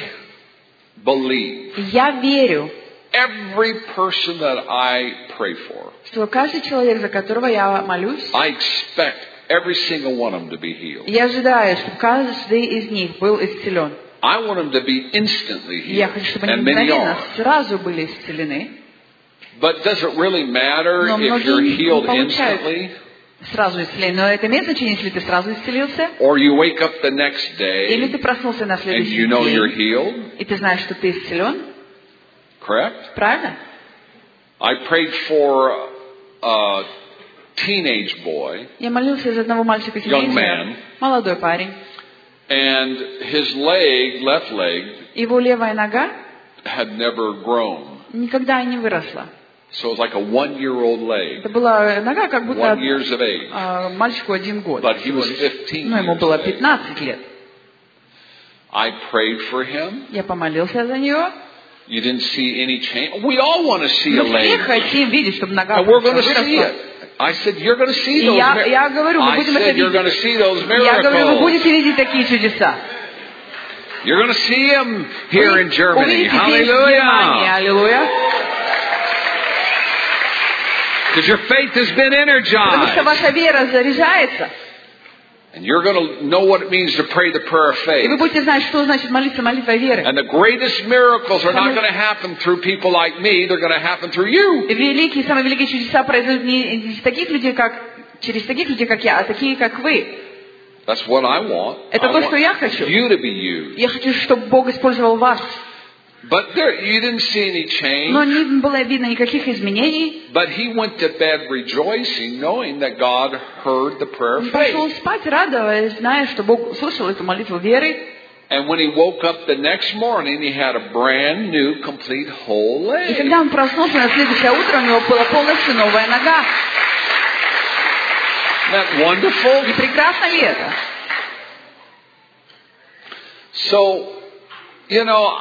believe И я верю, every person that I pray for, что каждый человек, за которого я молюсь, I expect every single one of them to be healed. я ожидаю, чтобы каждый из них был исцелен. I want them to be instantly И я healed. хочу, чтобы они And many мгновенно are. сразу были исцелены. But does it really matter Но if you're многие не healed получают instantly? сразу исцеление. Но это имеет значение, если ты сразу исцелился, Or you wake up the next или day ты проснулся на and следующий you know you're день, healed? и ты знаешь, что ты исцелен. Correct? Правильно? I prayed for a teenage boy, Я молился за одного мальчика Young тинейджера, man. молодой парень. and his leg, left leg, Его левая нога had never grown. никогда не выросла. So it was like a one-year-old leg, Это была нога, как будто one years of age. а, мальчику один год. But he всего was лишь. fifteen Ну, ему years было of age. пятнадцать лет. I prayed for him. Я помолился за него. You didn't see any change. We all want to see a Мы все leg, хотим видеть, чтобы нога and we're going to выросла. see it. I said, you're going to see И those я, miracles. я говорю, мы I будем это said, you're going to видеть. see those Я говорю, вы miracles. будете видеть такие чудеса. You're going to see them here in Вы Germany. увидите здесь, в Германии. Hallelujah. Аллилуйя. Because your faith has been Потому что energized. ваша вера заряжается. And you're going to know what it means to pray the prayer of И вы faith. будете знать, что значит молиться молитвой веры. And the greatest miracles are not going to happen through people like me. They're going to happen through you. Великие, самые великие чудеса произойдут не из таких людей, как, через таких людей, как я, а такие, как вы. That's what I want. Это I то, что я want хочу. you to be used. Я хочу, чтобы Бог использовал вас. But there, you didn't see any change. Но не было видно никаких изменений. But he went to bed rejoicing, knowing that God heard the prayer Он of пошел faith. спать, радуясь, зная, что Бог услышал эту молитву веры. And when he woke up the next morning, he had a brand new, complete whole И leg. когда он проснулся на следующее утро, у него была полностью новая нога. Isn't that wonderful? Не прекрасно ли это? So, you know,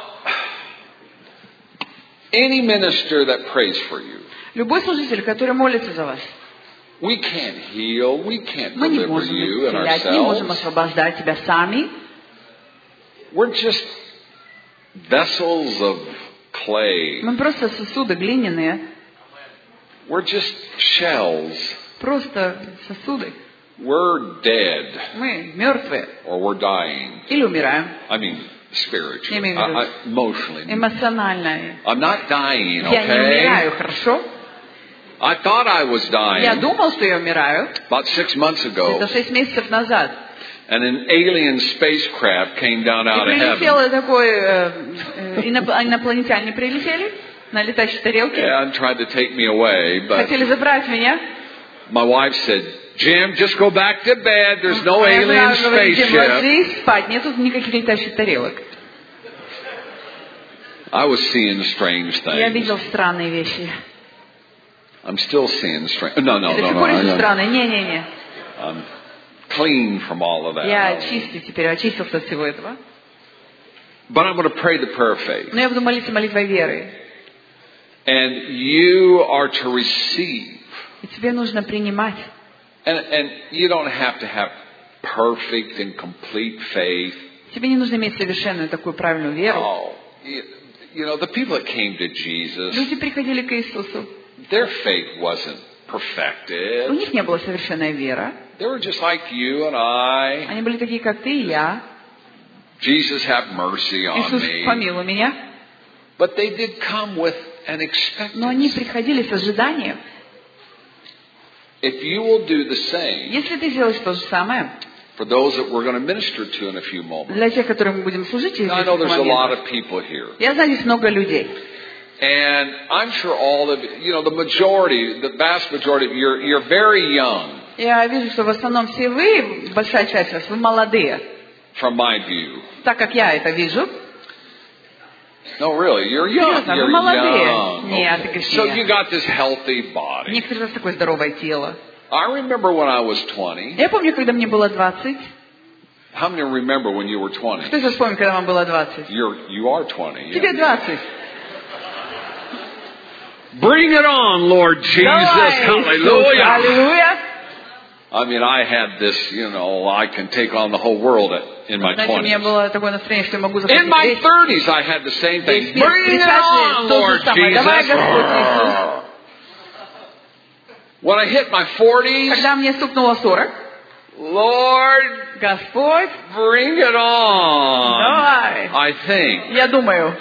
any minister that prays for you, Любой служитель, который молится за вас, we can't heal, we can't мы не deliver можем you and исцелять, не можем ourselves. освобождать тебя сами. We're just vessels of clay. Мы просто сосуды глиняные, We're just shells. просто сосуды. We're dead Мы мертвые or we're dying. или умираем I mean, spiritually, Я имею в виду I, I, emotionally. эмоционально. I'm not dying, Я не okay? умираю, хорошо? I thought I was Я dying думал, что я умираю. about six months ago, Это шесть месяцев назад. and an alien spacecraft came down И out of heaven. прилетело такой, э, э, иноп- инопланетяне прилетели на летающей тарелке. Yeah, and tried to take me away, but Хотели забрать меня. my wife said, Jim, just go back to bed. There's no А я alien жена говорит, Джим, spaceship. ложись спать, нету никаких летающих тарелок. I was seeing strange Я things. видел странные вещи. I'm still seeing strange. No, no, Это no, все no. пор еще I- странные. Не-не-не. I'm clean from all of that. Я чистый теперь, очистился от всего этого. But I'm going to pray the prayer of faith. Но я буду молиться молитвой веры. And you are to receive. И тебе нужно принимать. And, and you don't have to have perfect and complete faith. Тебе не нужно иметь совершенную такую правильную веру. Oh, you, you know, the people that came to Jesus, Люди приходили к Иисусу. their faith wasn't У perfected. них не была совершенная вера. They were just like you and I. Они были такие, как ты и я. Jesus, have mercy on Иисус, me. помилуй меня. But they did come with an Но они expectancy. приходили с ожиданием. If you will do the same Если ты сделаешь то же самое, for those that we're going to minister to in a few moments. для тех, которым мы будем служить через I know несколько there's a lot моментов. of people here. Я знаю, здесь много людей. And I'm sure all of you know, the majority, the vast majority of you, you're, you're very young Я вижу, что в основном все вы, большая часть вас, вы молодые. from my view. Так как я это вижу. No, really, you're young. Серьезно, вы You're молодые. young. Нет, Okay. ты So говоришь, you нет. got this healthy body. Некоторые у вас такое здоровое тело. I remember when I was twenty. Я помню, когда мне было двадцать. How many remember when you were twenty? Кто из вас помнит, когда вам было двадцать? You're, you are twenty. yeah. Тебе двадцать. Bring it on, Lord Jesus. Давай, Иисус, Hallelujah. аллилуйя. I mean, I had this, you know, I can take on the whole world at, in my Знаете, у меня twenties. было такое настроение, что я могу In захватить my весь thirties, I had the same thing. весь мир. Bring it on, тридцать то Lord же самое. Давай, Jesus. Господь Иисус. When I hit my forties, Когда мне стукнуло сорок, Lord, Господь, bring it on. давай. I think. Я думаю,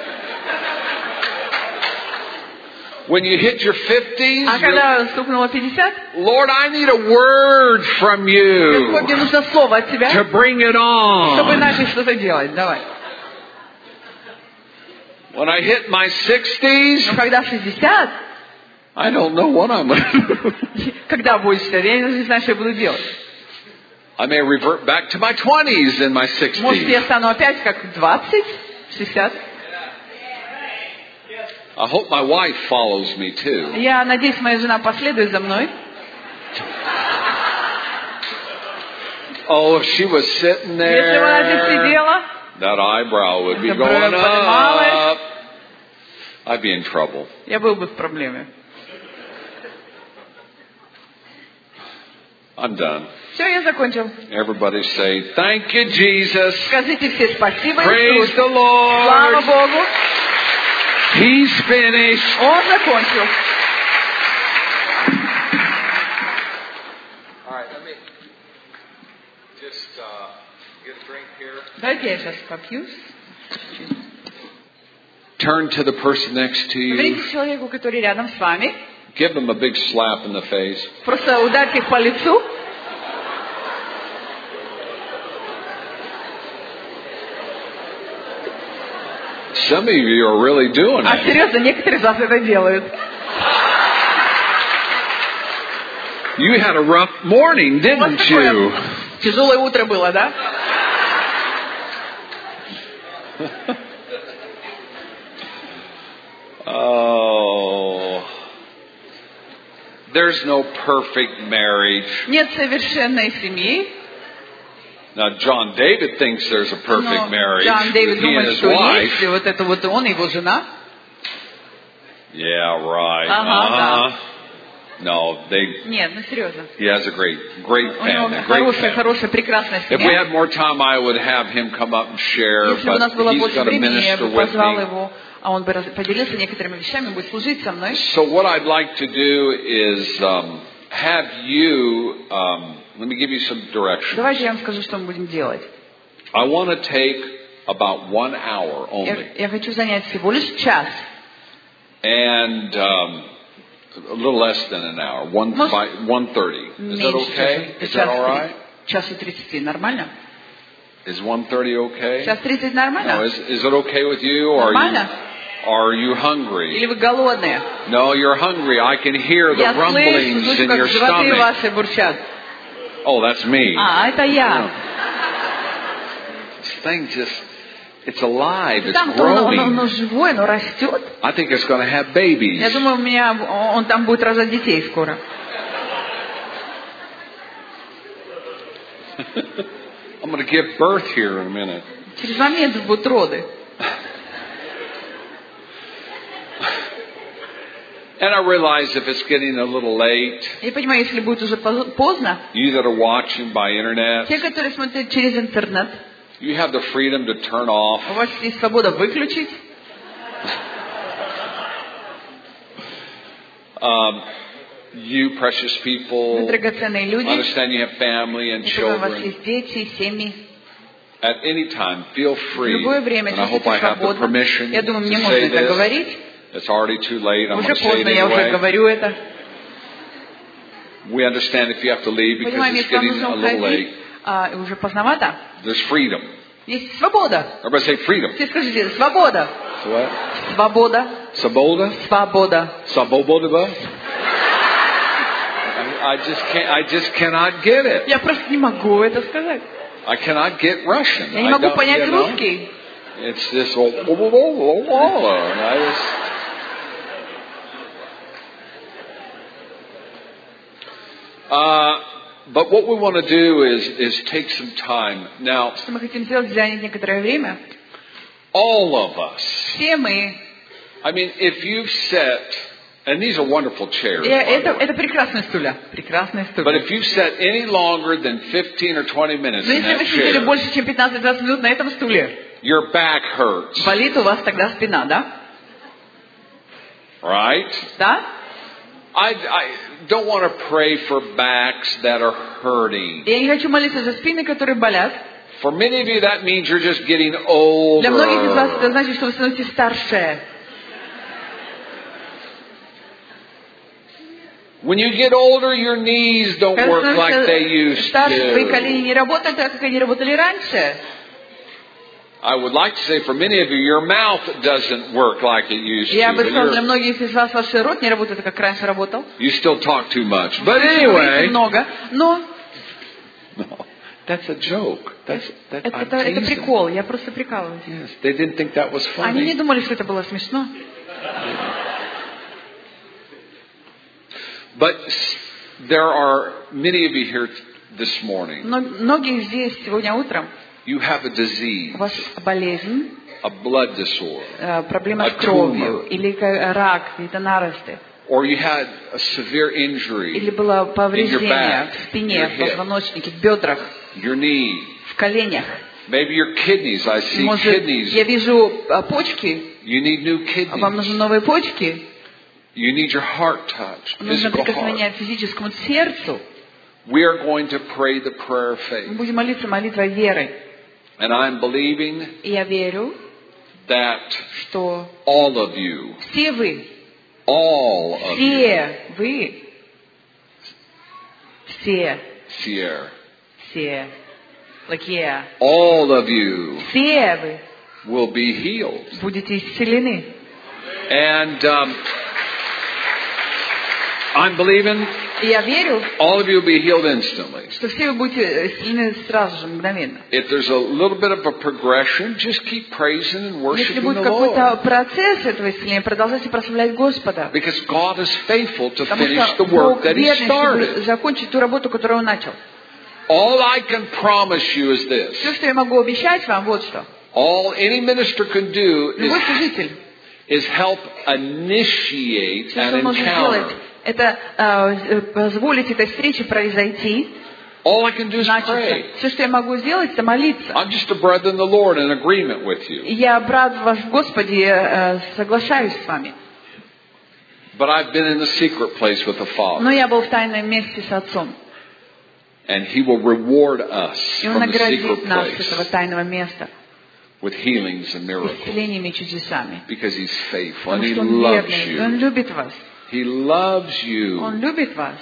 When you hit your fifties, а когда стукнуло пятьдесят, Lord, I need a word from you Господь, мне нужно слово от Тебя, to bring it чтобы on. начать что-то делать. Давай. When I hit my sixties, Но когда шестьдесят, I don't know what I'm going to do. когда будет шестьдесят, я не знаю, что я буду делать. I may revert back to my twenties in my Может, я sixties. стану опять как двадцать, шестьдесят. I hope my wife follows me too. Я надеюсь, моя жена последует за мной. Oh, if she was sitting Если бы она здесь there, сидела, that eyebrow would be эта бровь going поднималась. up. I'd be in trouble. я был бы в проблеме. I'm done. Все, я закончил. Everybody say, thank you, Jesus. Скажите все спасибо, Praise Иисус. the Lord. Слава Богу. He's finished. Он закончил. All right, let me just uh, get a drink here. Дайте я сейчас попью. Turn to the person next to you. Поверните человеку, который рядом с вами. Give them a big slap in the face. Просто ударьте их по лицу. Some of you are really doing А it. серьезно, некоторые из вас это делают. You had a rough morning, У вас didn't такое you? тяжелое утро было, да? Oh, there's no perfect marriage. Нет совершенной семьи. Now, John David thinks there's a perfect Но marriage Джон Дэвид with he and думает, his что wife. есть, и вот это вот он и его жена. Yeah, right. Ага, Uh-huh. No, they. Нет, ну серьезно. He has a great, great У него family. Great хорошая, family. хорошая, прекрасная If we семья. had more time, I would have him come up and share, Если бы у нас but было he's больше going to времени, я minister бы with позвал me. его, а он бы раз- поделился некоторыми вещами, будет служить со мной. So what I'd like to do is um, have you. Um, let me give you some directions. Давайте я вам скажу, что мы будем делать. I want to take about one hour Я, only, я хочу занять всего лишь час. and um, a little less than an hour, one Может, by one thirty. Is that Меньше okay? часа. Is that all right? Часу тридцати. Нормально? Is one thirty okay? Час тридцать No, нормально? is is it okay with you, or are you Нормально? are you hungry? Или вы голодные? No, you're hungry. I can hear the Я слышу, rumblings слышу, in как your животы stomach. ваши бурчат. Oh, that's me. А, это я. This thing just, it's alive. It's Там-то оно, оно, growing. оно живое, оно растет. I think it's going to have babies. Я думаю, у меня, он там будет рожать детей скоро. I'm going to give birth here in a minute. Через момент будут роды. And I realize if it's getting a little late, Я понимаю, если будет уже поз- поздно, you that are watching by internet, те, которые смотрят через интернет, you have the freedom to turn off. у вас есть свобода выключить. Um, you precious people, Вы драгоценные люди. understand you have family and Я понимаю, у вас children. есть дети, семьи. At any time, feel В free. любое время And I hope I чувствуйте have the свободно. permission Я думаю, мне to можно say это this. говорить. It's already too late. I'm Уже going to say поздно, it я уже anyway. говорю это. We understand if you have to leave because Понимаем, it's если вам getting нужно a little уходить, late. а, и уже поздновато, There's freedom. есть свобода. Everybody say freedom. Все скажите, свобода. So what? Свобода. Saboda? Свобода. Saboboda? I just can't. I just cannot get it. Я просто не могу это сказать. I cannot get Russian. Я не I могу don't, понять you know? русский. It's this old. And I just. Uh, but what we want to do is is take some time. Now, Что мы хотим сделать, занять некоторое время. all of us. Все мы. I mean, if you've set, and these are wonderful chairs. И by это, the way. это прекрасные стулья. Прекрасные But стулья. if you've sat any longer than fifteen or twenty minutes Но in если that вы сидели chair, больше, чем пятнадцать-двадцать минут на этом стуле, your back hurts, болит у вас тогда спина, да? right? Да? I, I don't want to pray for backs that are hurting. Я не хочу молиться за спины, которые болят. For many of you, that means you're just getting Для многих из вас это older. значит, что вы становитесь старше. When you get older, your knees don't Когда work like they становишься used старше, твои to. колени не работают так, как они работали раньше. I would like to say for many of you, your mouth doesn't work like it used to. Я бы But сказала, для you're- многих из вас ваш рот не работает, как раньше работал. You still talk too much. But Вы говорите anyway, много, но no, that's a joke. That's, that, это, I'm это, это teasing. прикол, я просто прикалываюсь. Yes, they didn't think that was Они не funny. думали, что это было смешно. But s- there are many of you here t- this morning. Но многие здесь сегодня утром, You have a disease, у вас болезнь, a blood disorder, э, проблема A с кровью, tumor. или ка- рак, какие-то наросты. or you had a severe injury или было in your повреждение back, в your спине, в hip, позвоночнике, в бедрах, your knee, в коленях. maybe your kidneys. I see Может, kidneys. я вижу а, почки, You need new а вам нужны kidneys. новые почки, You need your heart touched, нужно physical прикосновение heart. к физическому сердцу. We are going to pray the prayer of Мы faith. будем молиться молитвой веры. And I'm believing И я верю, that что all of you, все вы, all of you, все вы, все, Sierra, все, like yeah, all of you все вы will be healed. будете исцелены. And um, I'm believing И я верю, all of you will be healed instantly. что все вы будете исцелены сразу же, мгновенно. If there's a little bit of a progression, just keep praising and Если worshiping будет the какой-то Lord. процесс этого исцеления, продолжайте прославлять Господа. Because God is faithful to Потому finish что the work Бог that He верный, чтобы started. закончить ту работу, которую Он начал. All I can promise you is this. Все, что я могу обещать вам, вот что. All any minister can do Любой is, служитель, is help initiate все, что an он может сделать, encounter. это э, позволить этой встрече произойти. All I can do is Значит, pray. все, что я могу сделать, это молиться. I'm just a brother in the Lord in agreement with you. Я брат ваш в Господе, э, соглашаюсь с вами. But I've been in the secret place with the Но Father. я был в тайном месте с Отцом. And He will reward us И Он from the secret наградит нас с этого place тайного места with healings and miracles. исцелениями и чудесами. Because He's faithful Потому and He что Он loves верный, и Он you. любит вас. He loves you. Он любит вас.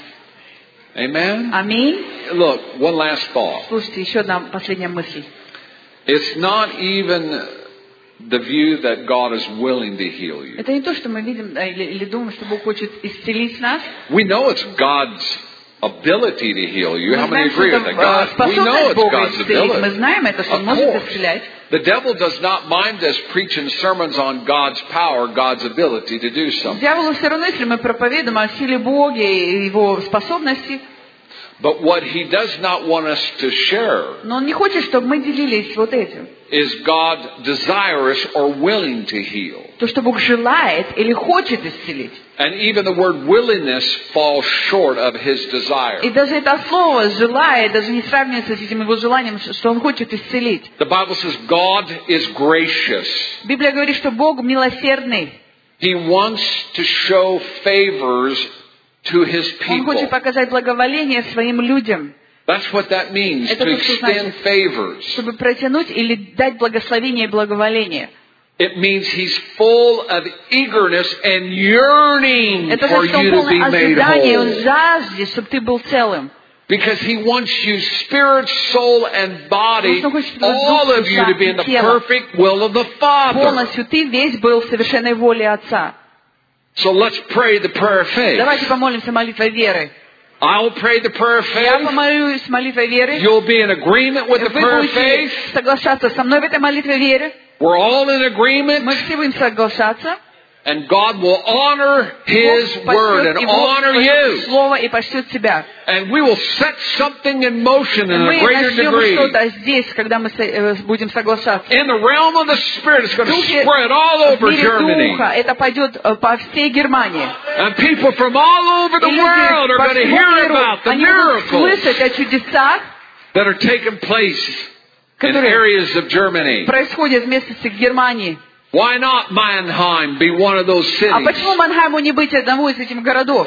Amen? Аминь. Look, one last thought. Слушайте, еще одна последняя мысль. It's not even the view that God is willing to heal you. Это не то, что мы видим э, или, или думаем, что Бог хочет исцелить нас. We know it's God's ability to heal you. Мы How many знаем, что agree with это that? God, э, we know способность it's Бога God's исцелить. Мы ability. знаем это, что Он Of может course. исцелять. The devil does not mind us preaching sermons on God's power, God's ability to do something. Дьяволу все равно, если мы проповедуем о силе Бога и Его способности, But what he does not want us to share но Он не хочет, чтобы мы делились вот этим. is God desirous or willing to heal. То, что Бог желает или хочет исцелить. And even the word willingness falls short of his desire. И даже это слово «желает» даже не сравнивается с этим Его желанием, что Он хочет исцелить. The Bible says God is gracious. Библия говорит, что Бог милосердный. He wants to show favors to his Он хочет people. показать благоволение своим людям, That's what that means, Это to то, что extend значит. favors. чтобы протянуть или дать благословение и благоволение. It means he's full of eagerness and yearning Это for значит, что Он you to be полный made ожидания, Он whole. жаждет, чтобы ты был целым. Because he wants you, spirit, soul, and body, Потому что Он хочет, чтобы all дух, of you to be in the душа и тело perfect will of the Father. полностью ты весь был в совершенной воле Отца. So let's pray the prayer of faith. Давайте помолимся молитвой веры. I'll pray the prayer of Я faith. помолюсь молитвой веры. You'll be in agreement with the Вы prayer of будете faith. соглашаться со мной в этой молитве веры. We're all in agreement. Мы все будем соглашаться. And God will honor His Бог word пошлет and Его honor свое you. слово и пошлет тебя. And we will set something in motion in Мы a greater начнем degree. что-то здесь, когда мы со- э, будем соглашаться. In the realm of the Spirit, it's going to Духе- spread all В over мире Germany. духа это пойдет э, по всей Германии. And people from all over the И world люди are по going to всему hear миру, about the они будут miracles слышать о чудесах, that are taking place in которые areas of Germany. происходят в местности Германии. Why not Mannheim be one of those А cities? почему Манхайму не быть одного из этих городов?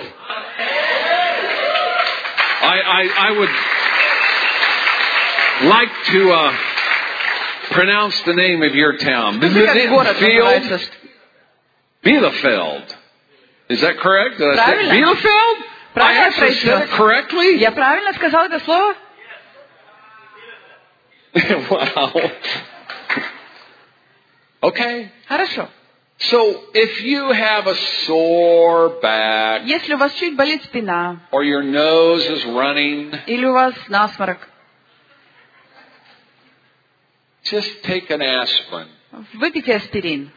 I, I, I would like to uh, pronounce the name of your town. Скажи, как город Bielefeld? называется? Bielefeld. Is that correct? Did I say Правильно. Bielefeld? I Правильно actually said произнес. it correctly? Я правильно сказала это слово? Wow. Okay. Хорошо. So if you have a sore back Если у вас чуть болит спина, or your nose is running, или у вас насморк, just take an aspirin. выпейте аспирин.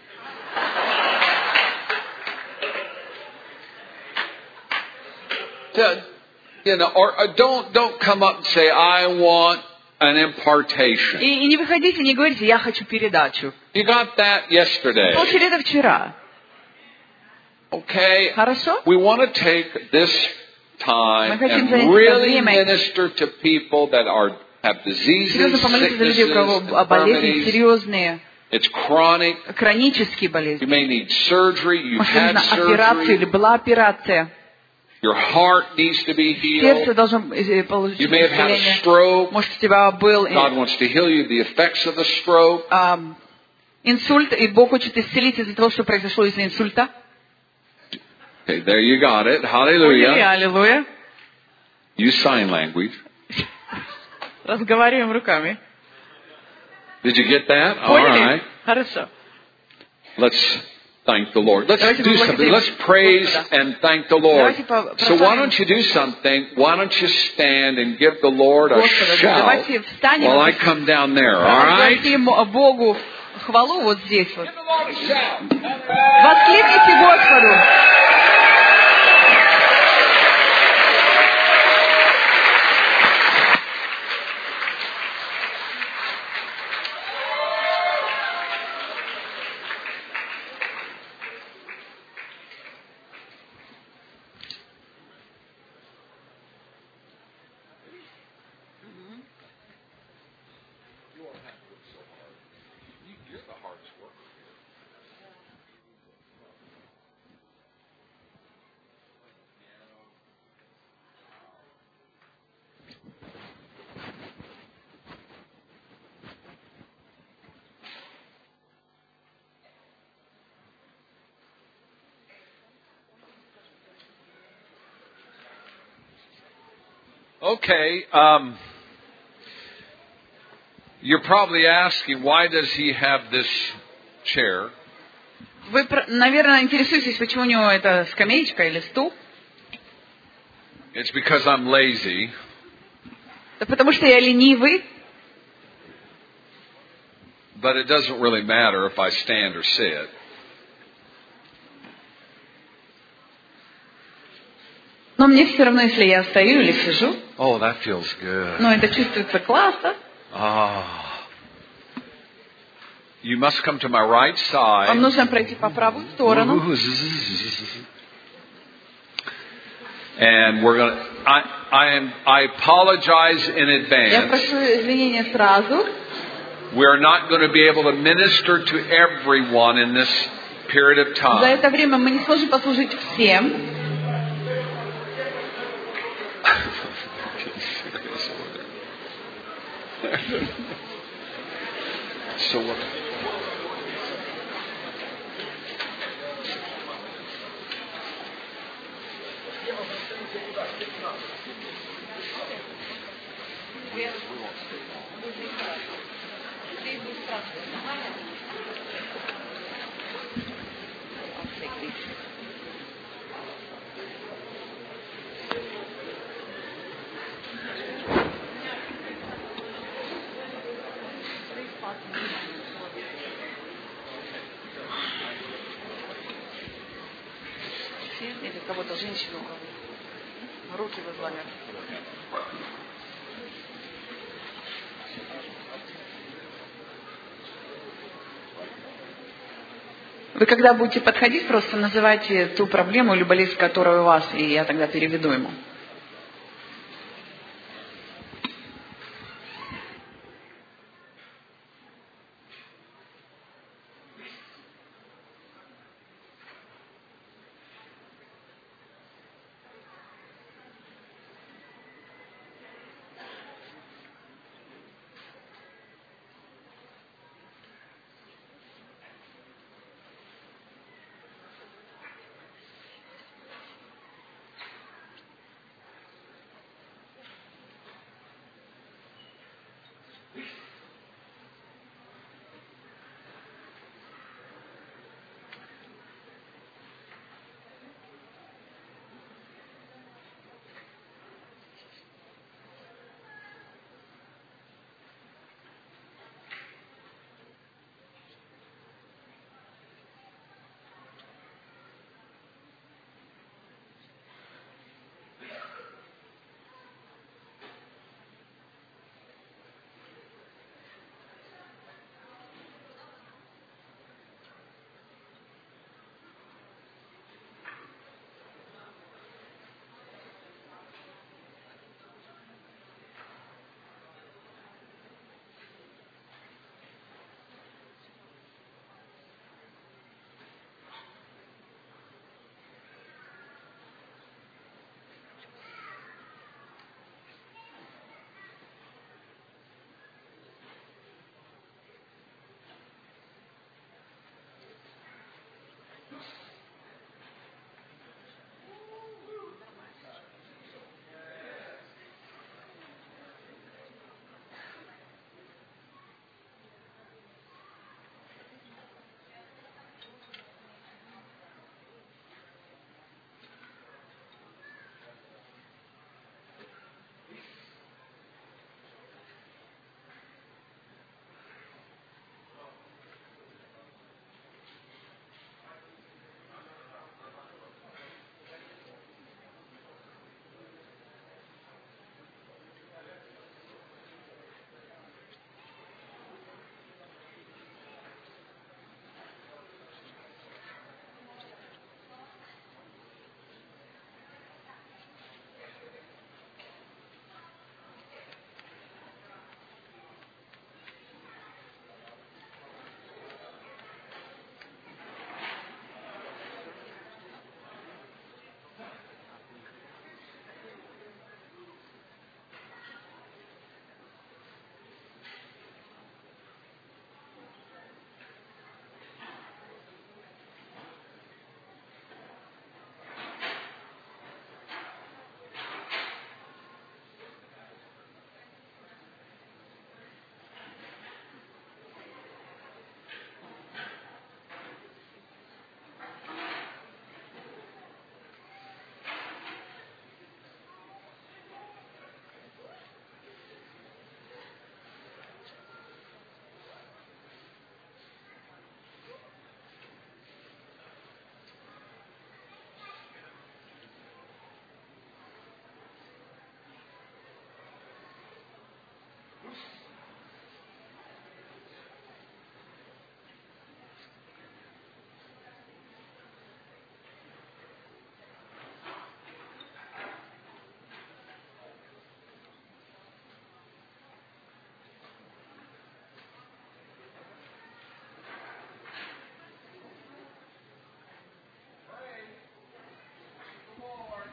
To- you know, or, or don't don't come up and say, I want an impartation. И, и не выходите, не говорите, я хочу передачу. You got that yesterday. Получили это вчера. Okay? Хорошо? We want to take this time Мы хотим and занять это really время. minister to people that are have diseases, Серьезно помолиться за людей, у sicknesses, кого болезни infirmities. серьезные, It's chronic. хронические You болезни. may need surgery. You've Может, had нужна операция или surgery. была операция. Your heart needs to be Сердце healed. должно э, получить You may have had a исцеление. stroke. Может, у тебя был э, God wants to heal you the effects of the stroke. ам, инсульт, и Бог хочет исцелить из-за того, что произошло из-за инсульта. Okay, there you got it. Поняли? Hallelujah. Аллилуйя. Use sign language. Разговариваем руками. Did you get that? All Поняли? right. Хорошо. Let's thank the Lord. Let's Давайте do something. поблагодарим Let's praise Господа. and thank the Lord. Давайте по- So why прославим don't you do something? Why don't you stand and give the Lord a Господа. shout Давайте встанем while I и come down there, all right? возгласим Богу хвалу вот здесь вот. Give the Lord a shout. Воскликните Господу. You're the hardest worker. Okay, um, you're probably asking, why does he have this chair? Вы, про- наверное, интересуетесь, почему у него эта скамеечка или стул? It's because I'm lazy. Да потому что я ленивый. But it doesn't really matter if I stand or sit. Но мне все равно, если я стою или сижу. Oh, that feels good. Но это чувствуется классно. Ah. You must come to my right side. Вам нужно пройти по правую сторону. And we're going to, I, I am, I apologize in Я advance. прошу извинения сразу. We're not going to be able to minister to everyone in this period of За time. это время мы не сможем послужить всем. So what? Или кого-то женщину. Руки возлагают. Вы когда будете подходить, просто называйте ту проблему или болезнь, которая у вас, и я тогда переведу ему.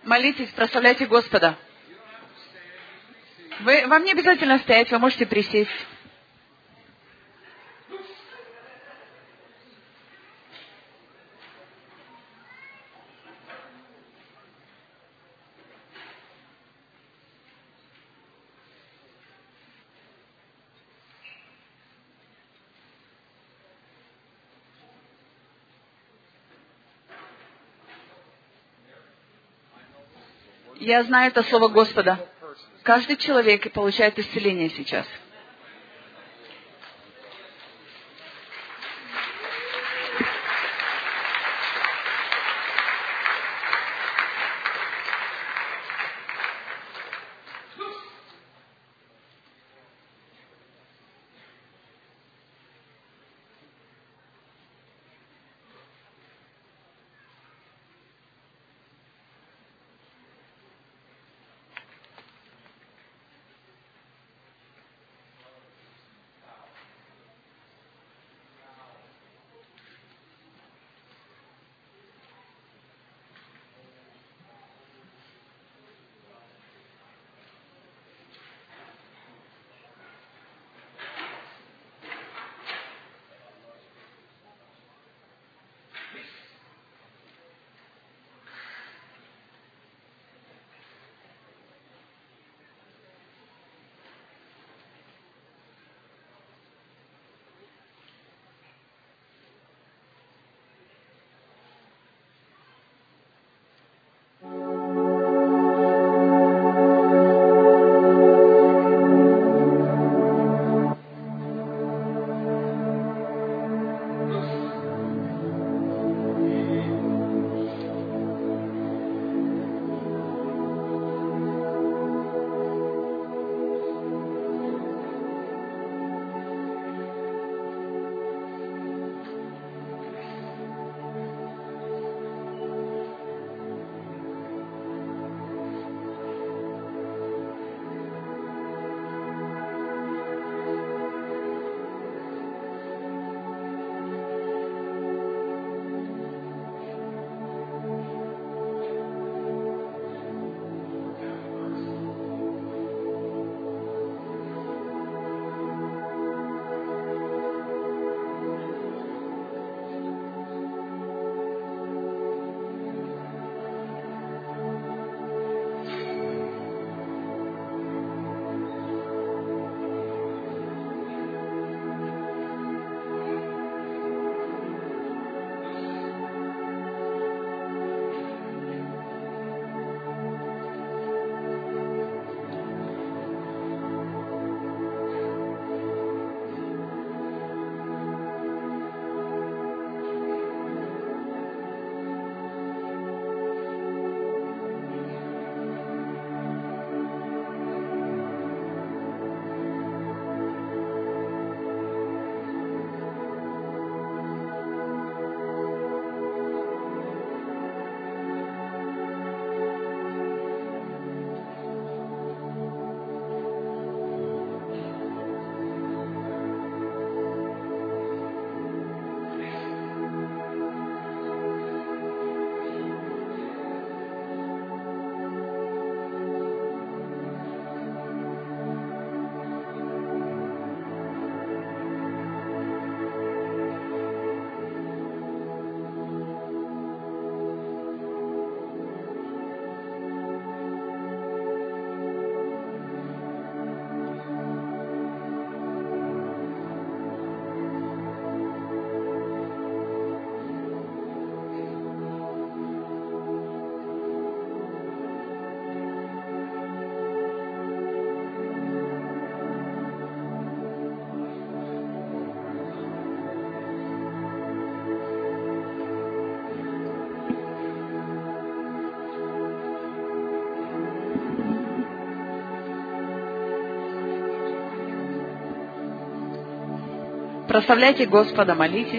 Молитесь, прославляйте Господа. Вы, вам не обязательно стоять, вы можете присесть. Я знаю это слово Господа. Каждый человек получает исцеление сейчас. Прославляйте Господа, молитесь.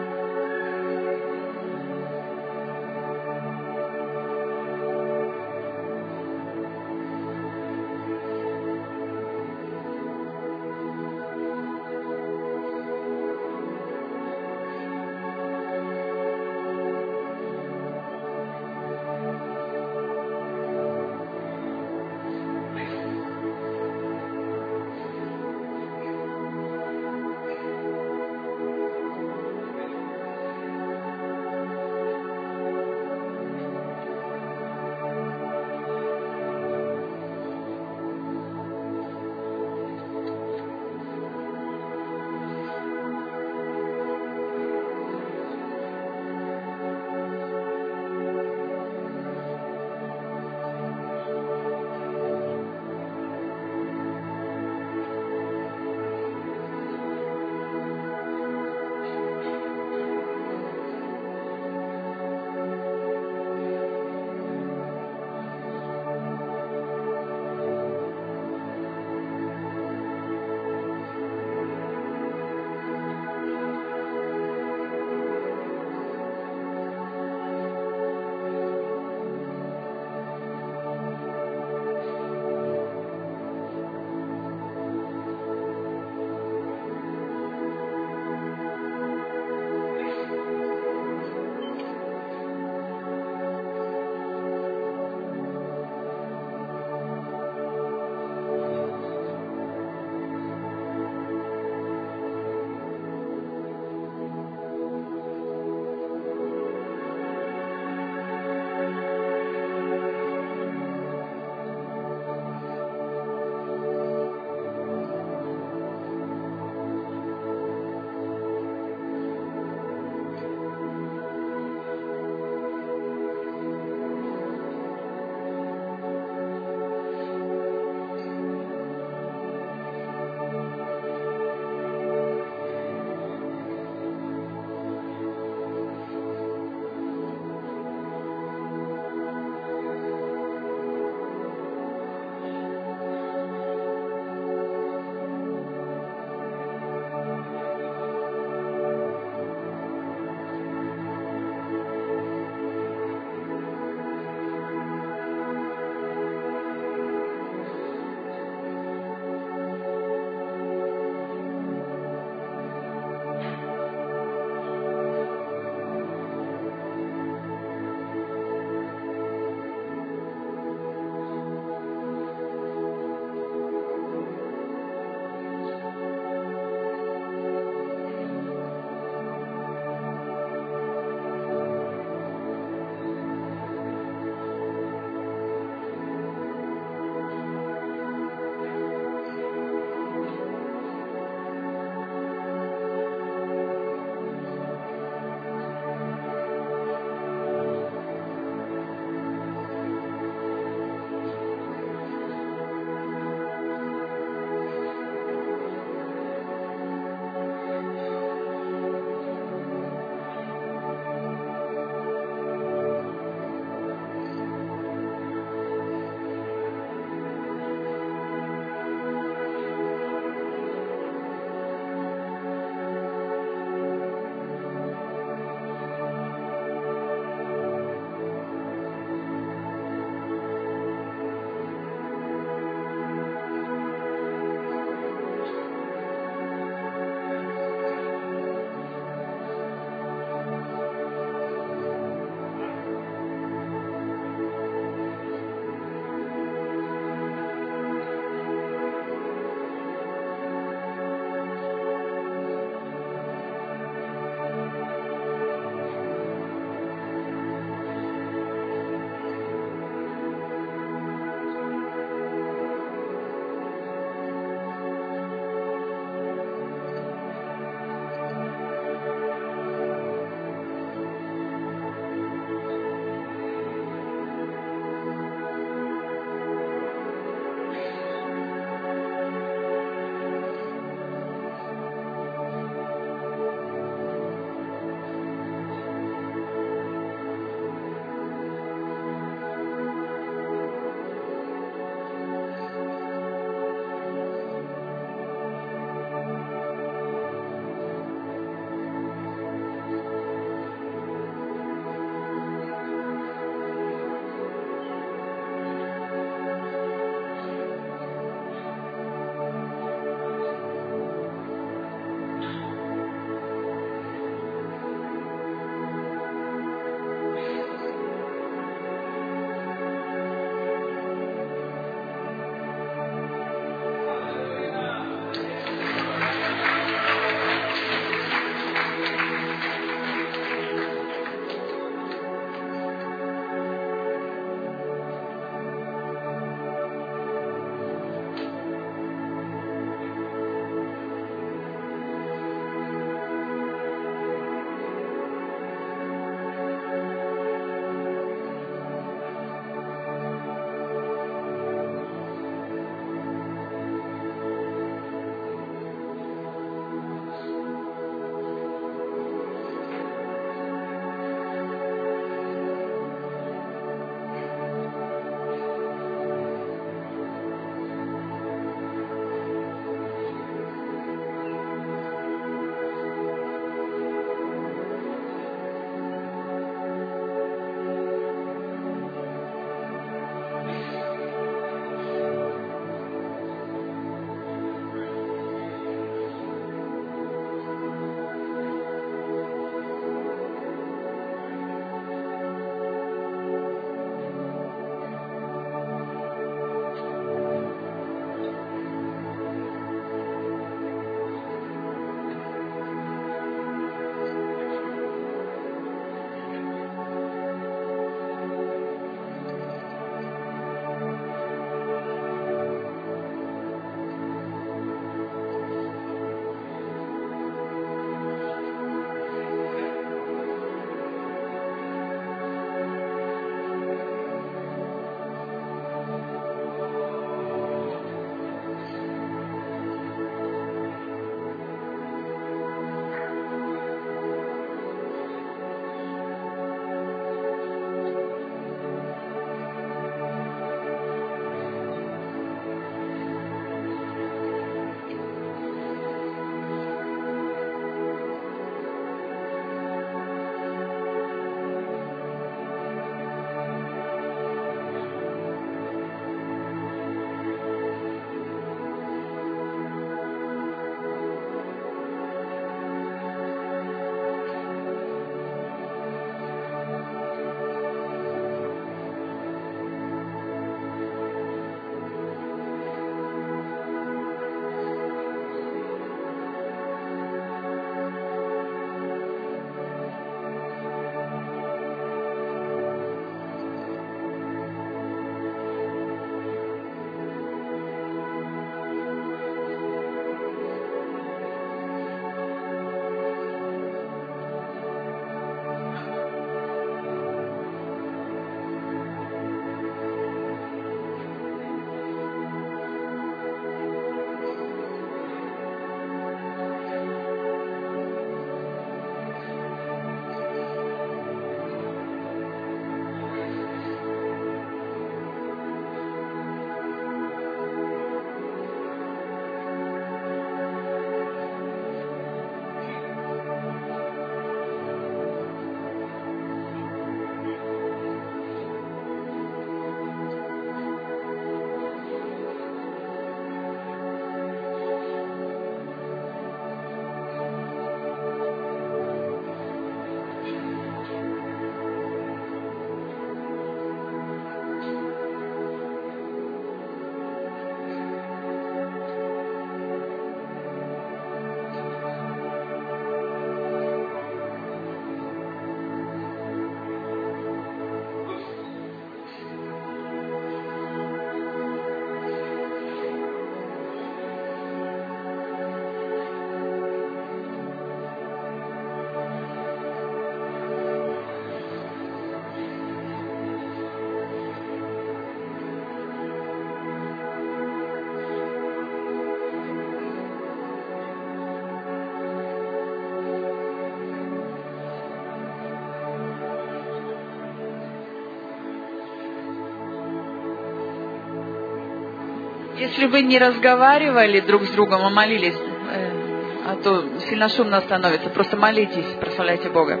Если вы не разговаривали друг с другом, а молились, э, а то сильно шумно становится, просто молитесь, прославляйте Бога.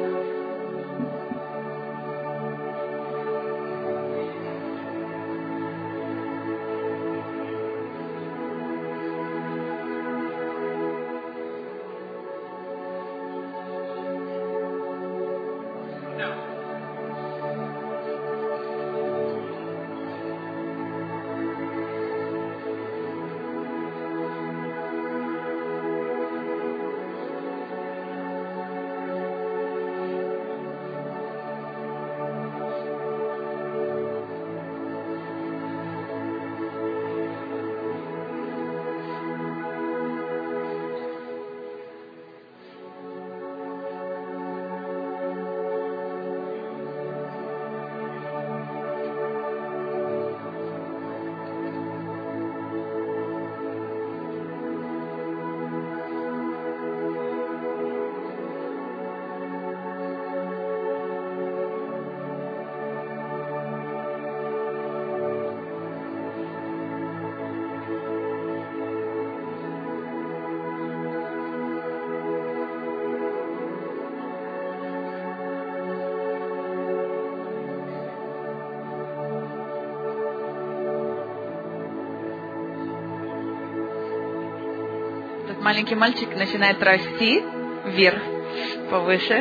Этот маленький мальчик начинает расти вверх, повыше.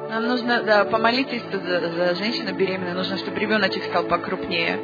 Нам нужно, да, помолитесь тут за, за женщину беременную, нужно, чтобы ребеночек стал покрупнее.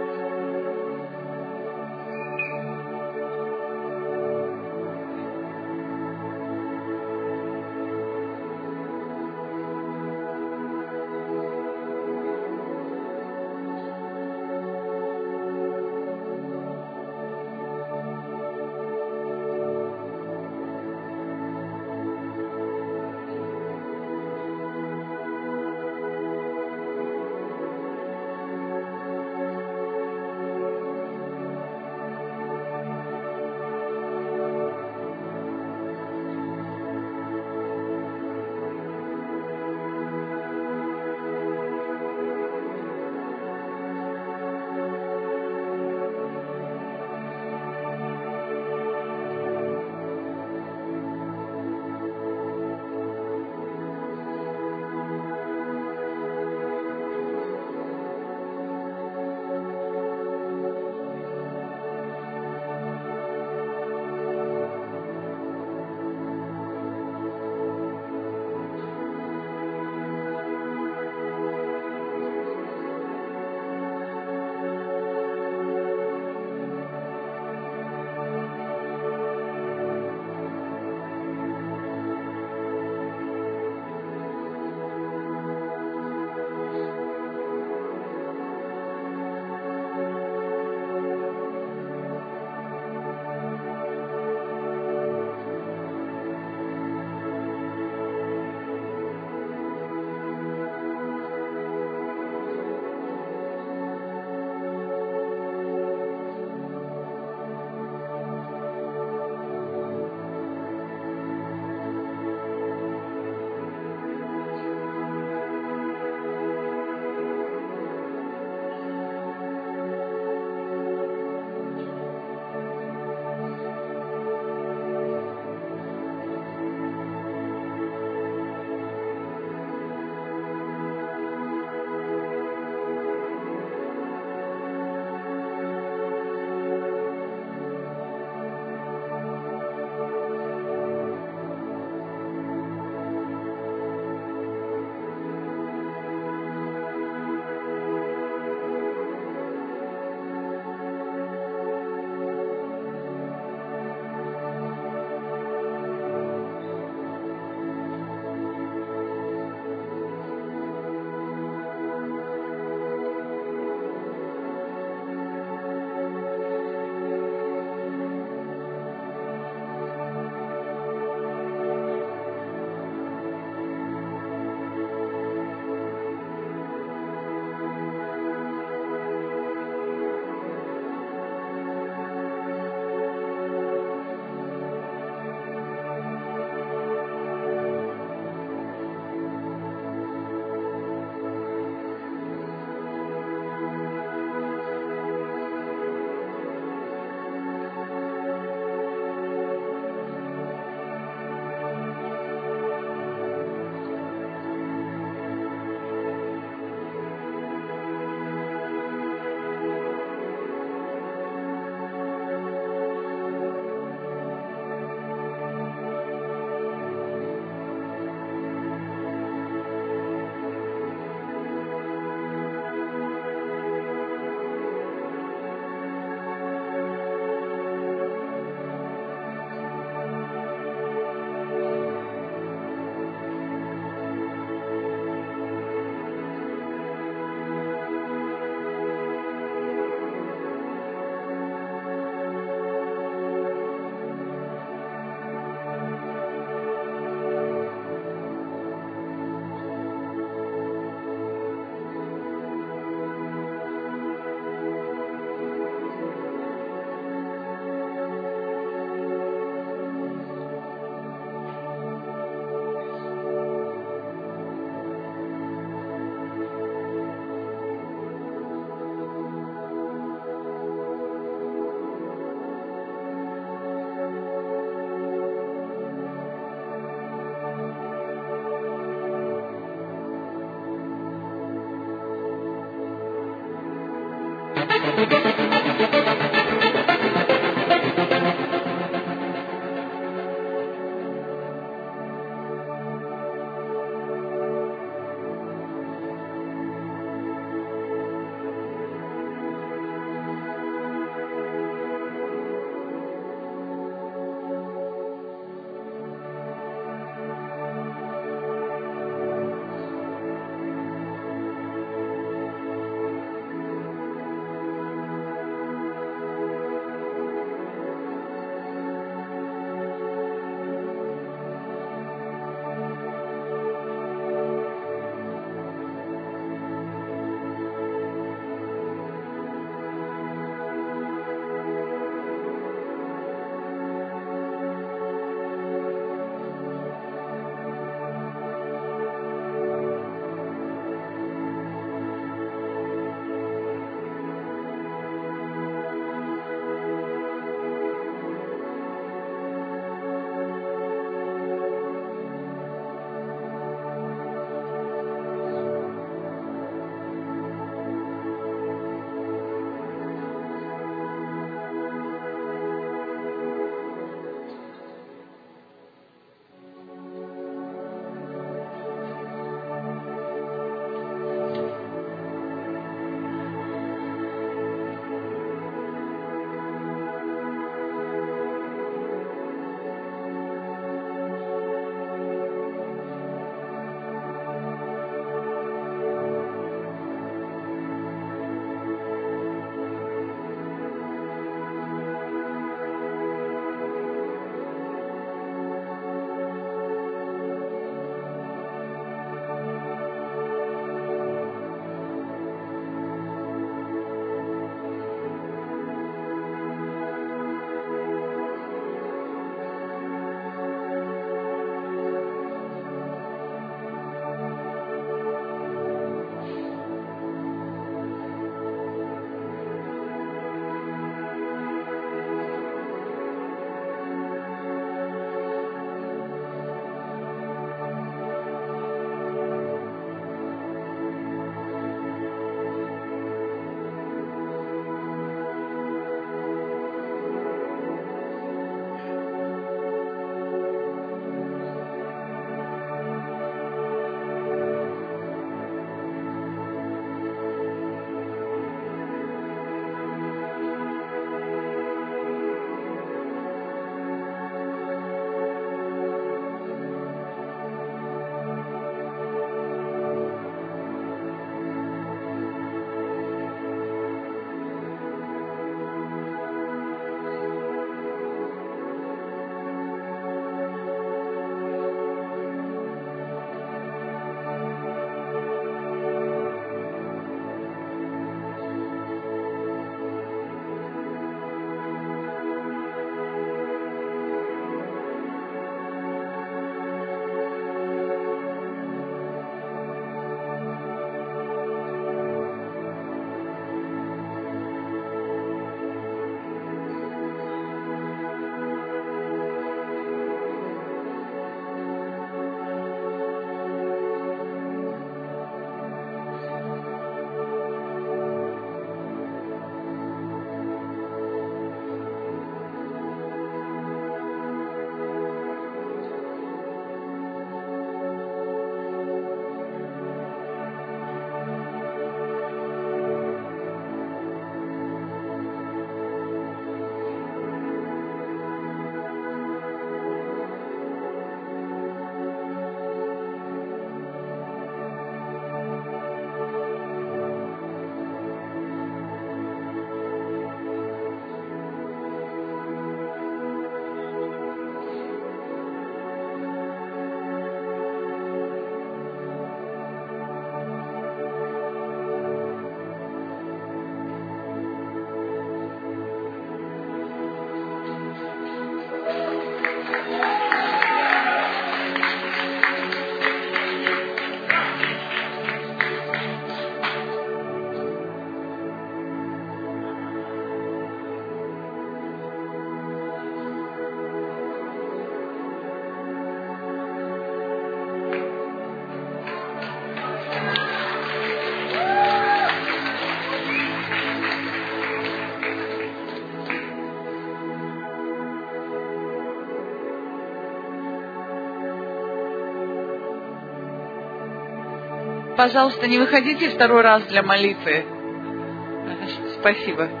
пожалуйста, не выходите второй раз для молитвы. Спасибо.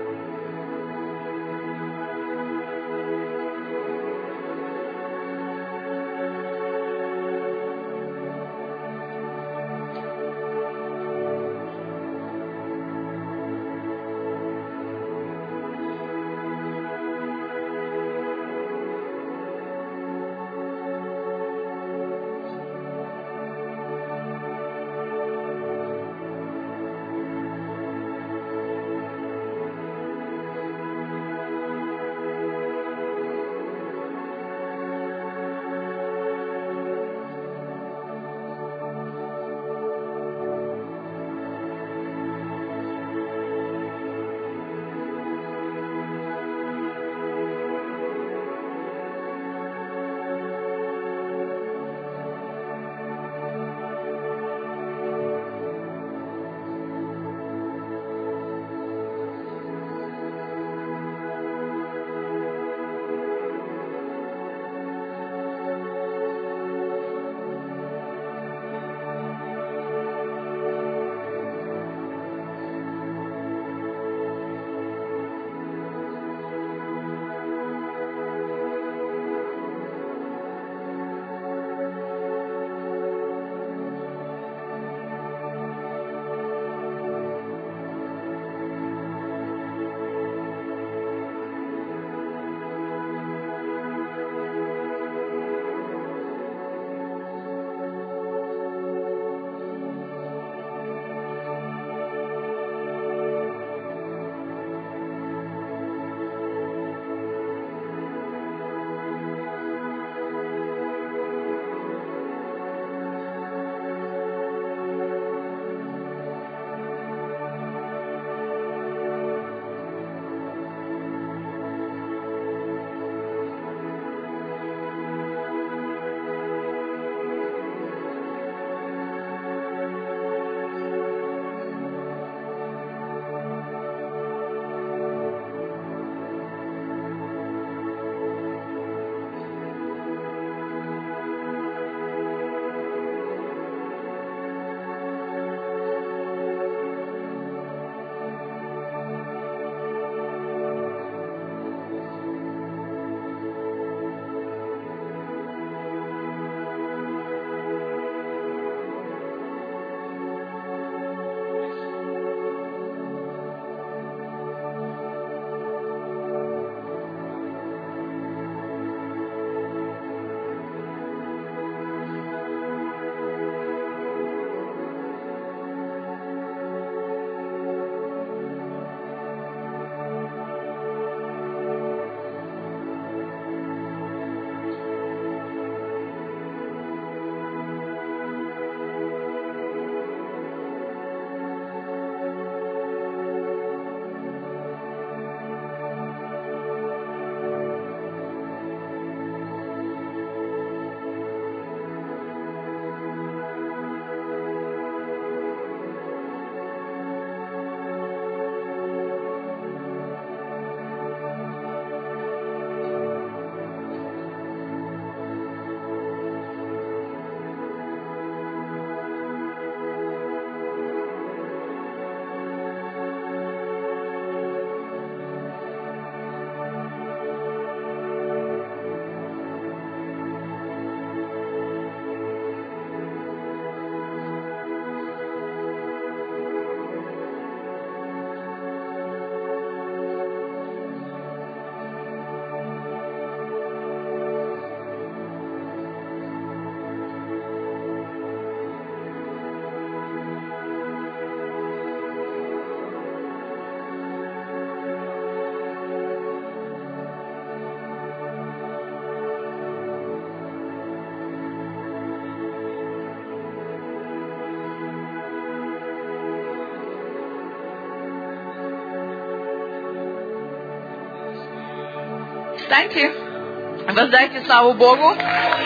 Встаньте, воздайте славу Богу.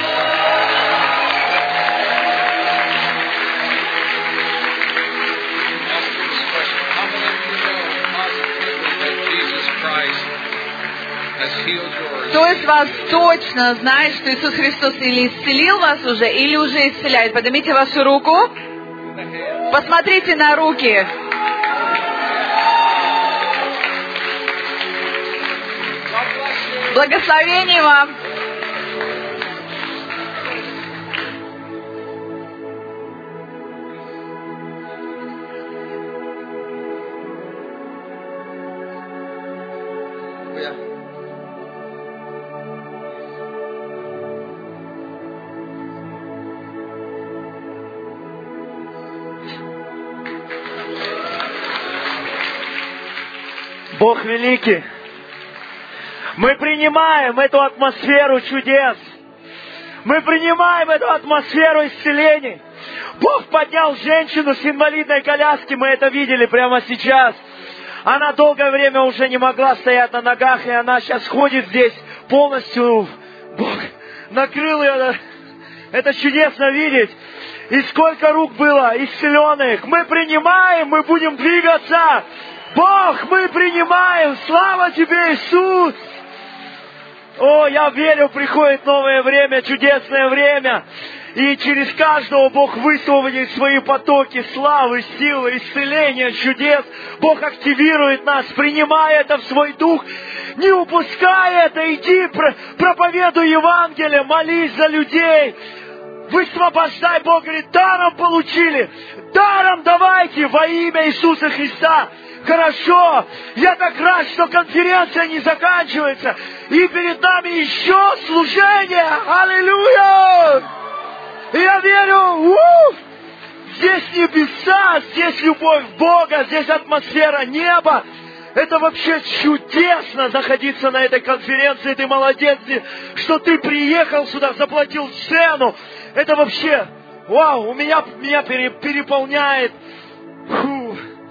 Кто из вас точно знает, что Иисус Христос или исцелил вас уже, или уже исцеляет? Поднимите вашу руку. Посмотрите на руки. Благословений вам. Бог великий. Мы принимаем эту атмосферу чудес. Мы принимаем эту атмосферу исцелений. Бог поднял женщину с инвалидной коляски, мы это видели прямо сейчас. Она долгое время уже не могла стоять на ногах, и она сейчас ходит здесь полностью. Бог накрыл ее. Это чудесно видеть. И сколько рук было исцеленных. Мы принимаем, мы будем двигаться. Бог, мы принимаем. Слава Тебе, Иисус. О, я верю, приходит новое время, чудесное время. И через каждого Бог высвободит свои потоки славы, силы, исцеления, чудес. Бог активирует нас, принимай это в свой дух. Не упускай это, иди, проповедуй Евангелие, молись за людей. Высвобождай, Бог говорит, даром получили. Даром давайте во имя Иисуса Христа. Хорошо, я так рад, что конференция не заканчивается. И перед нами еще служение. Аллилуйя! И я верю, у, здесь небеса, здесь любовь Бога, здесь атмосфера неба. Это вообще чудесно находиться на этой конференции. Ты молодец, что ты приехал сюда, заплатил цену. Это вообще, вау, у меня, меня переполняет. Фу.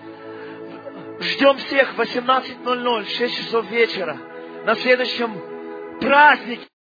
Ждем всех в восемнадцать ноль ноль, шесть часов вечера, на следующем празднике.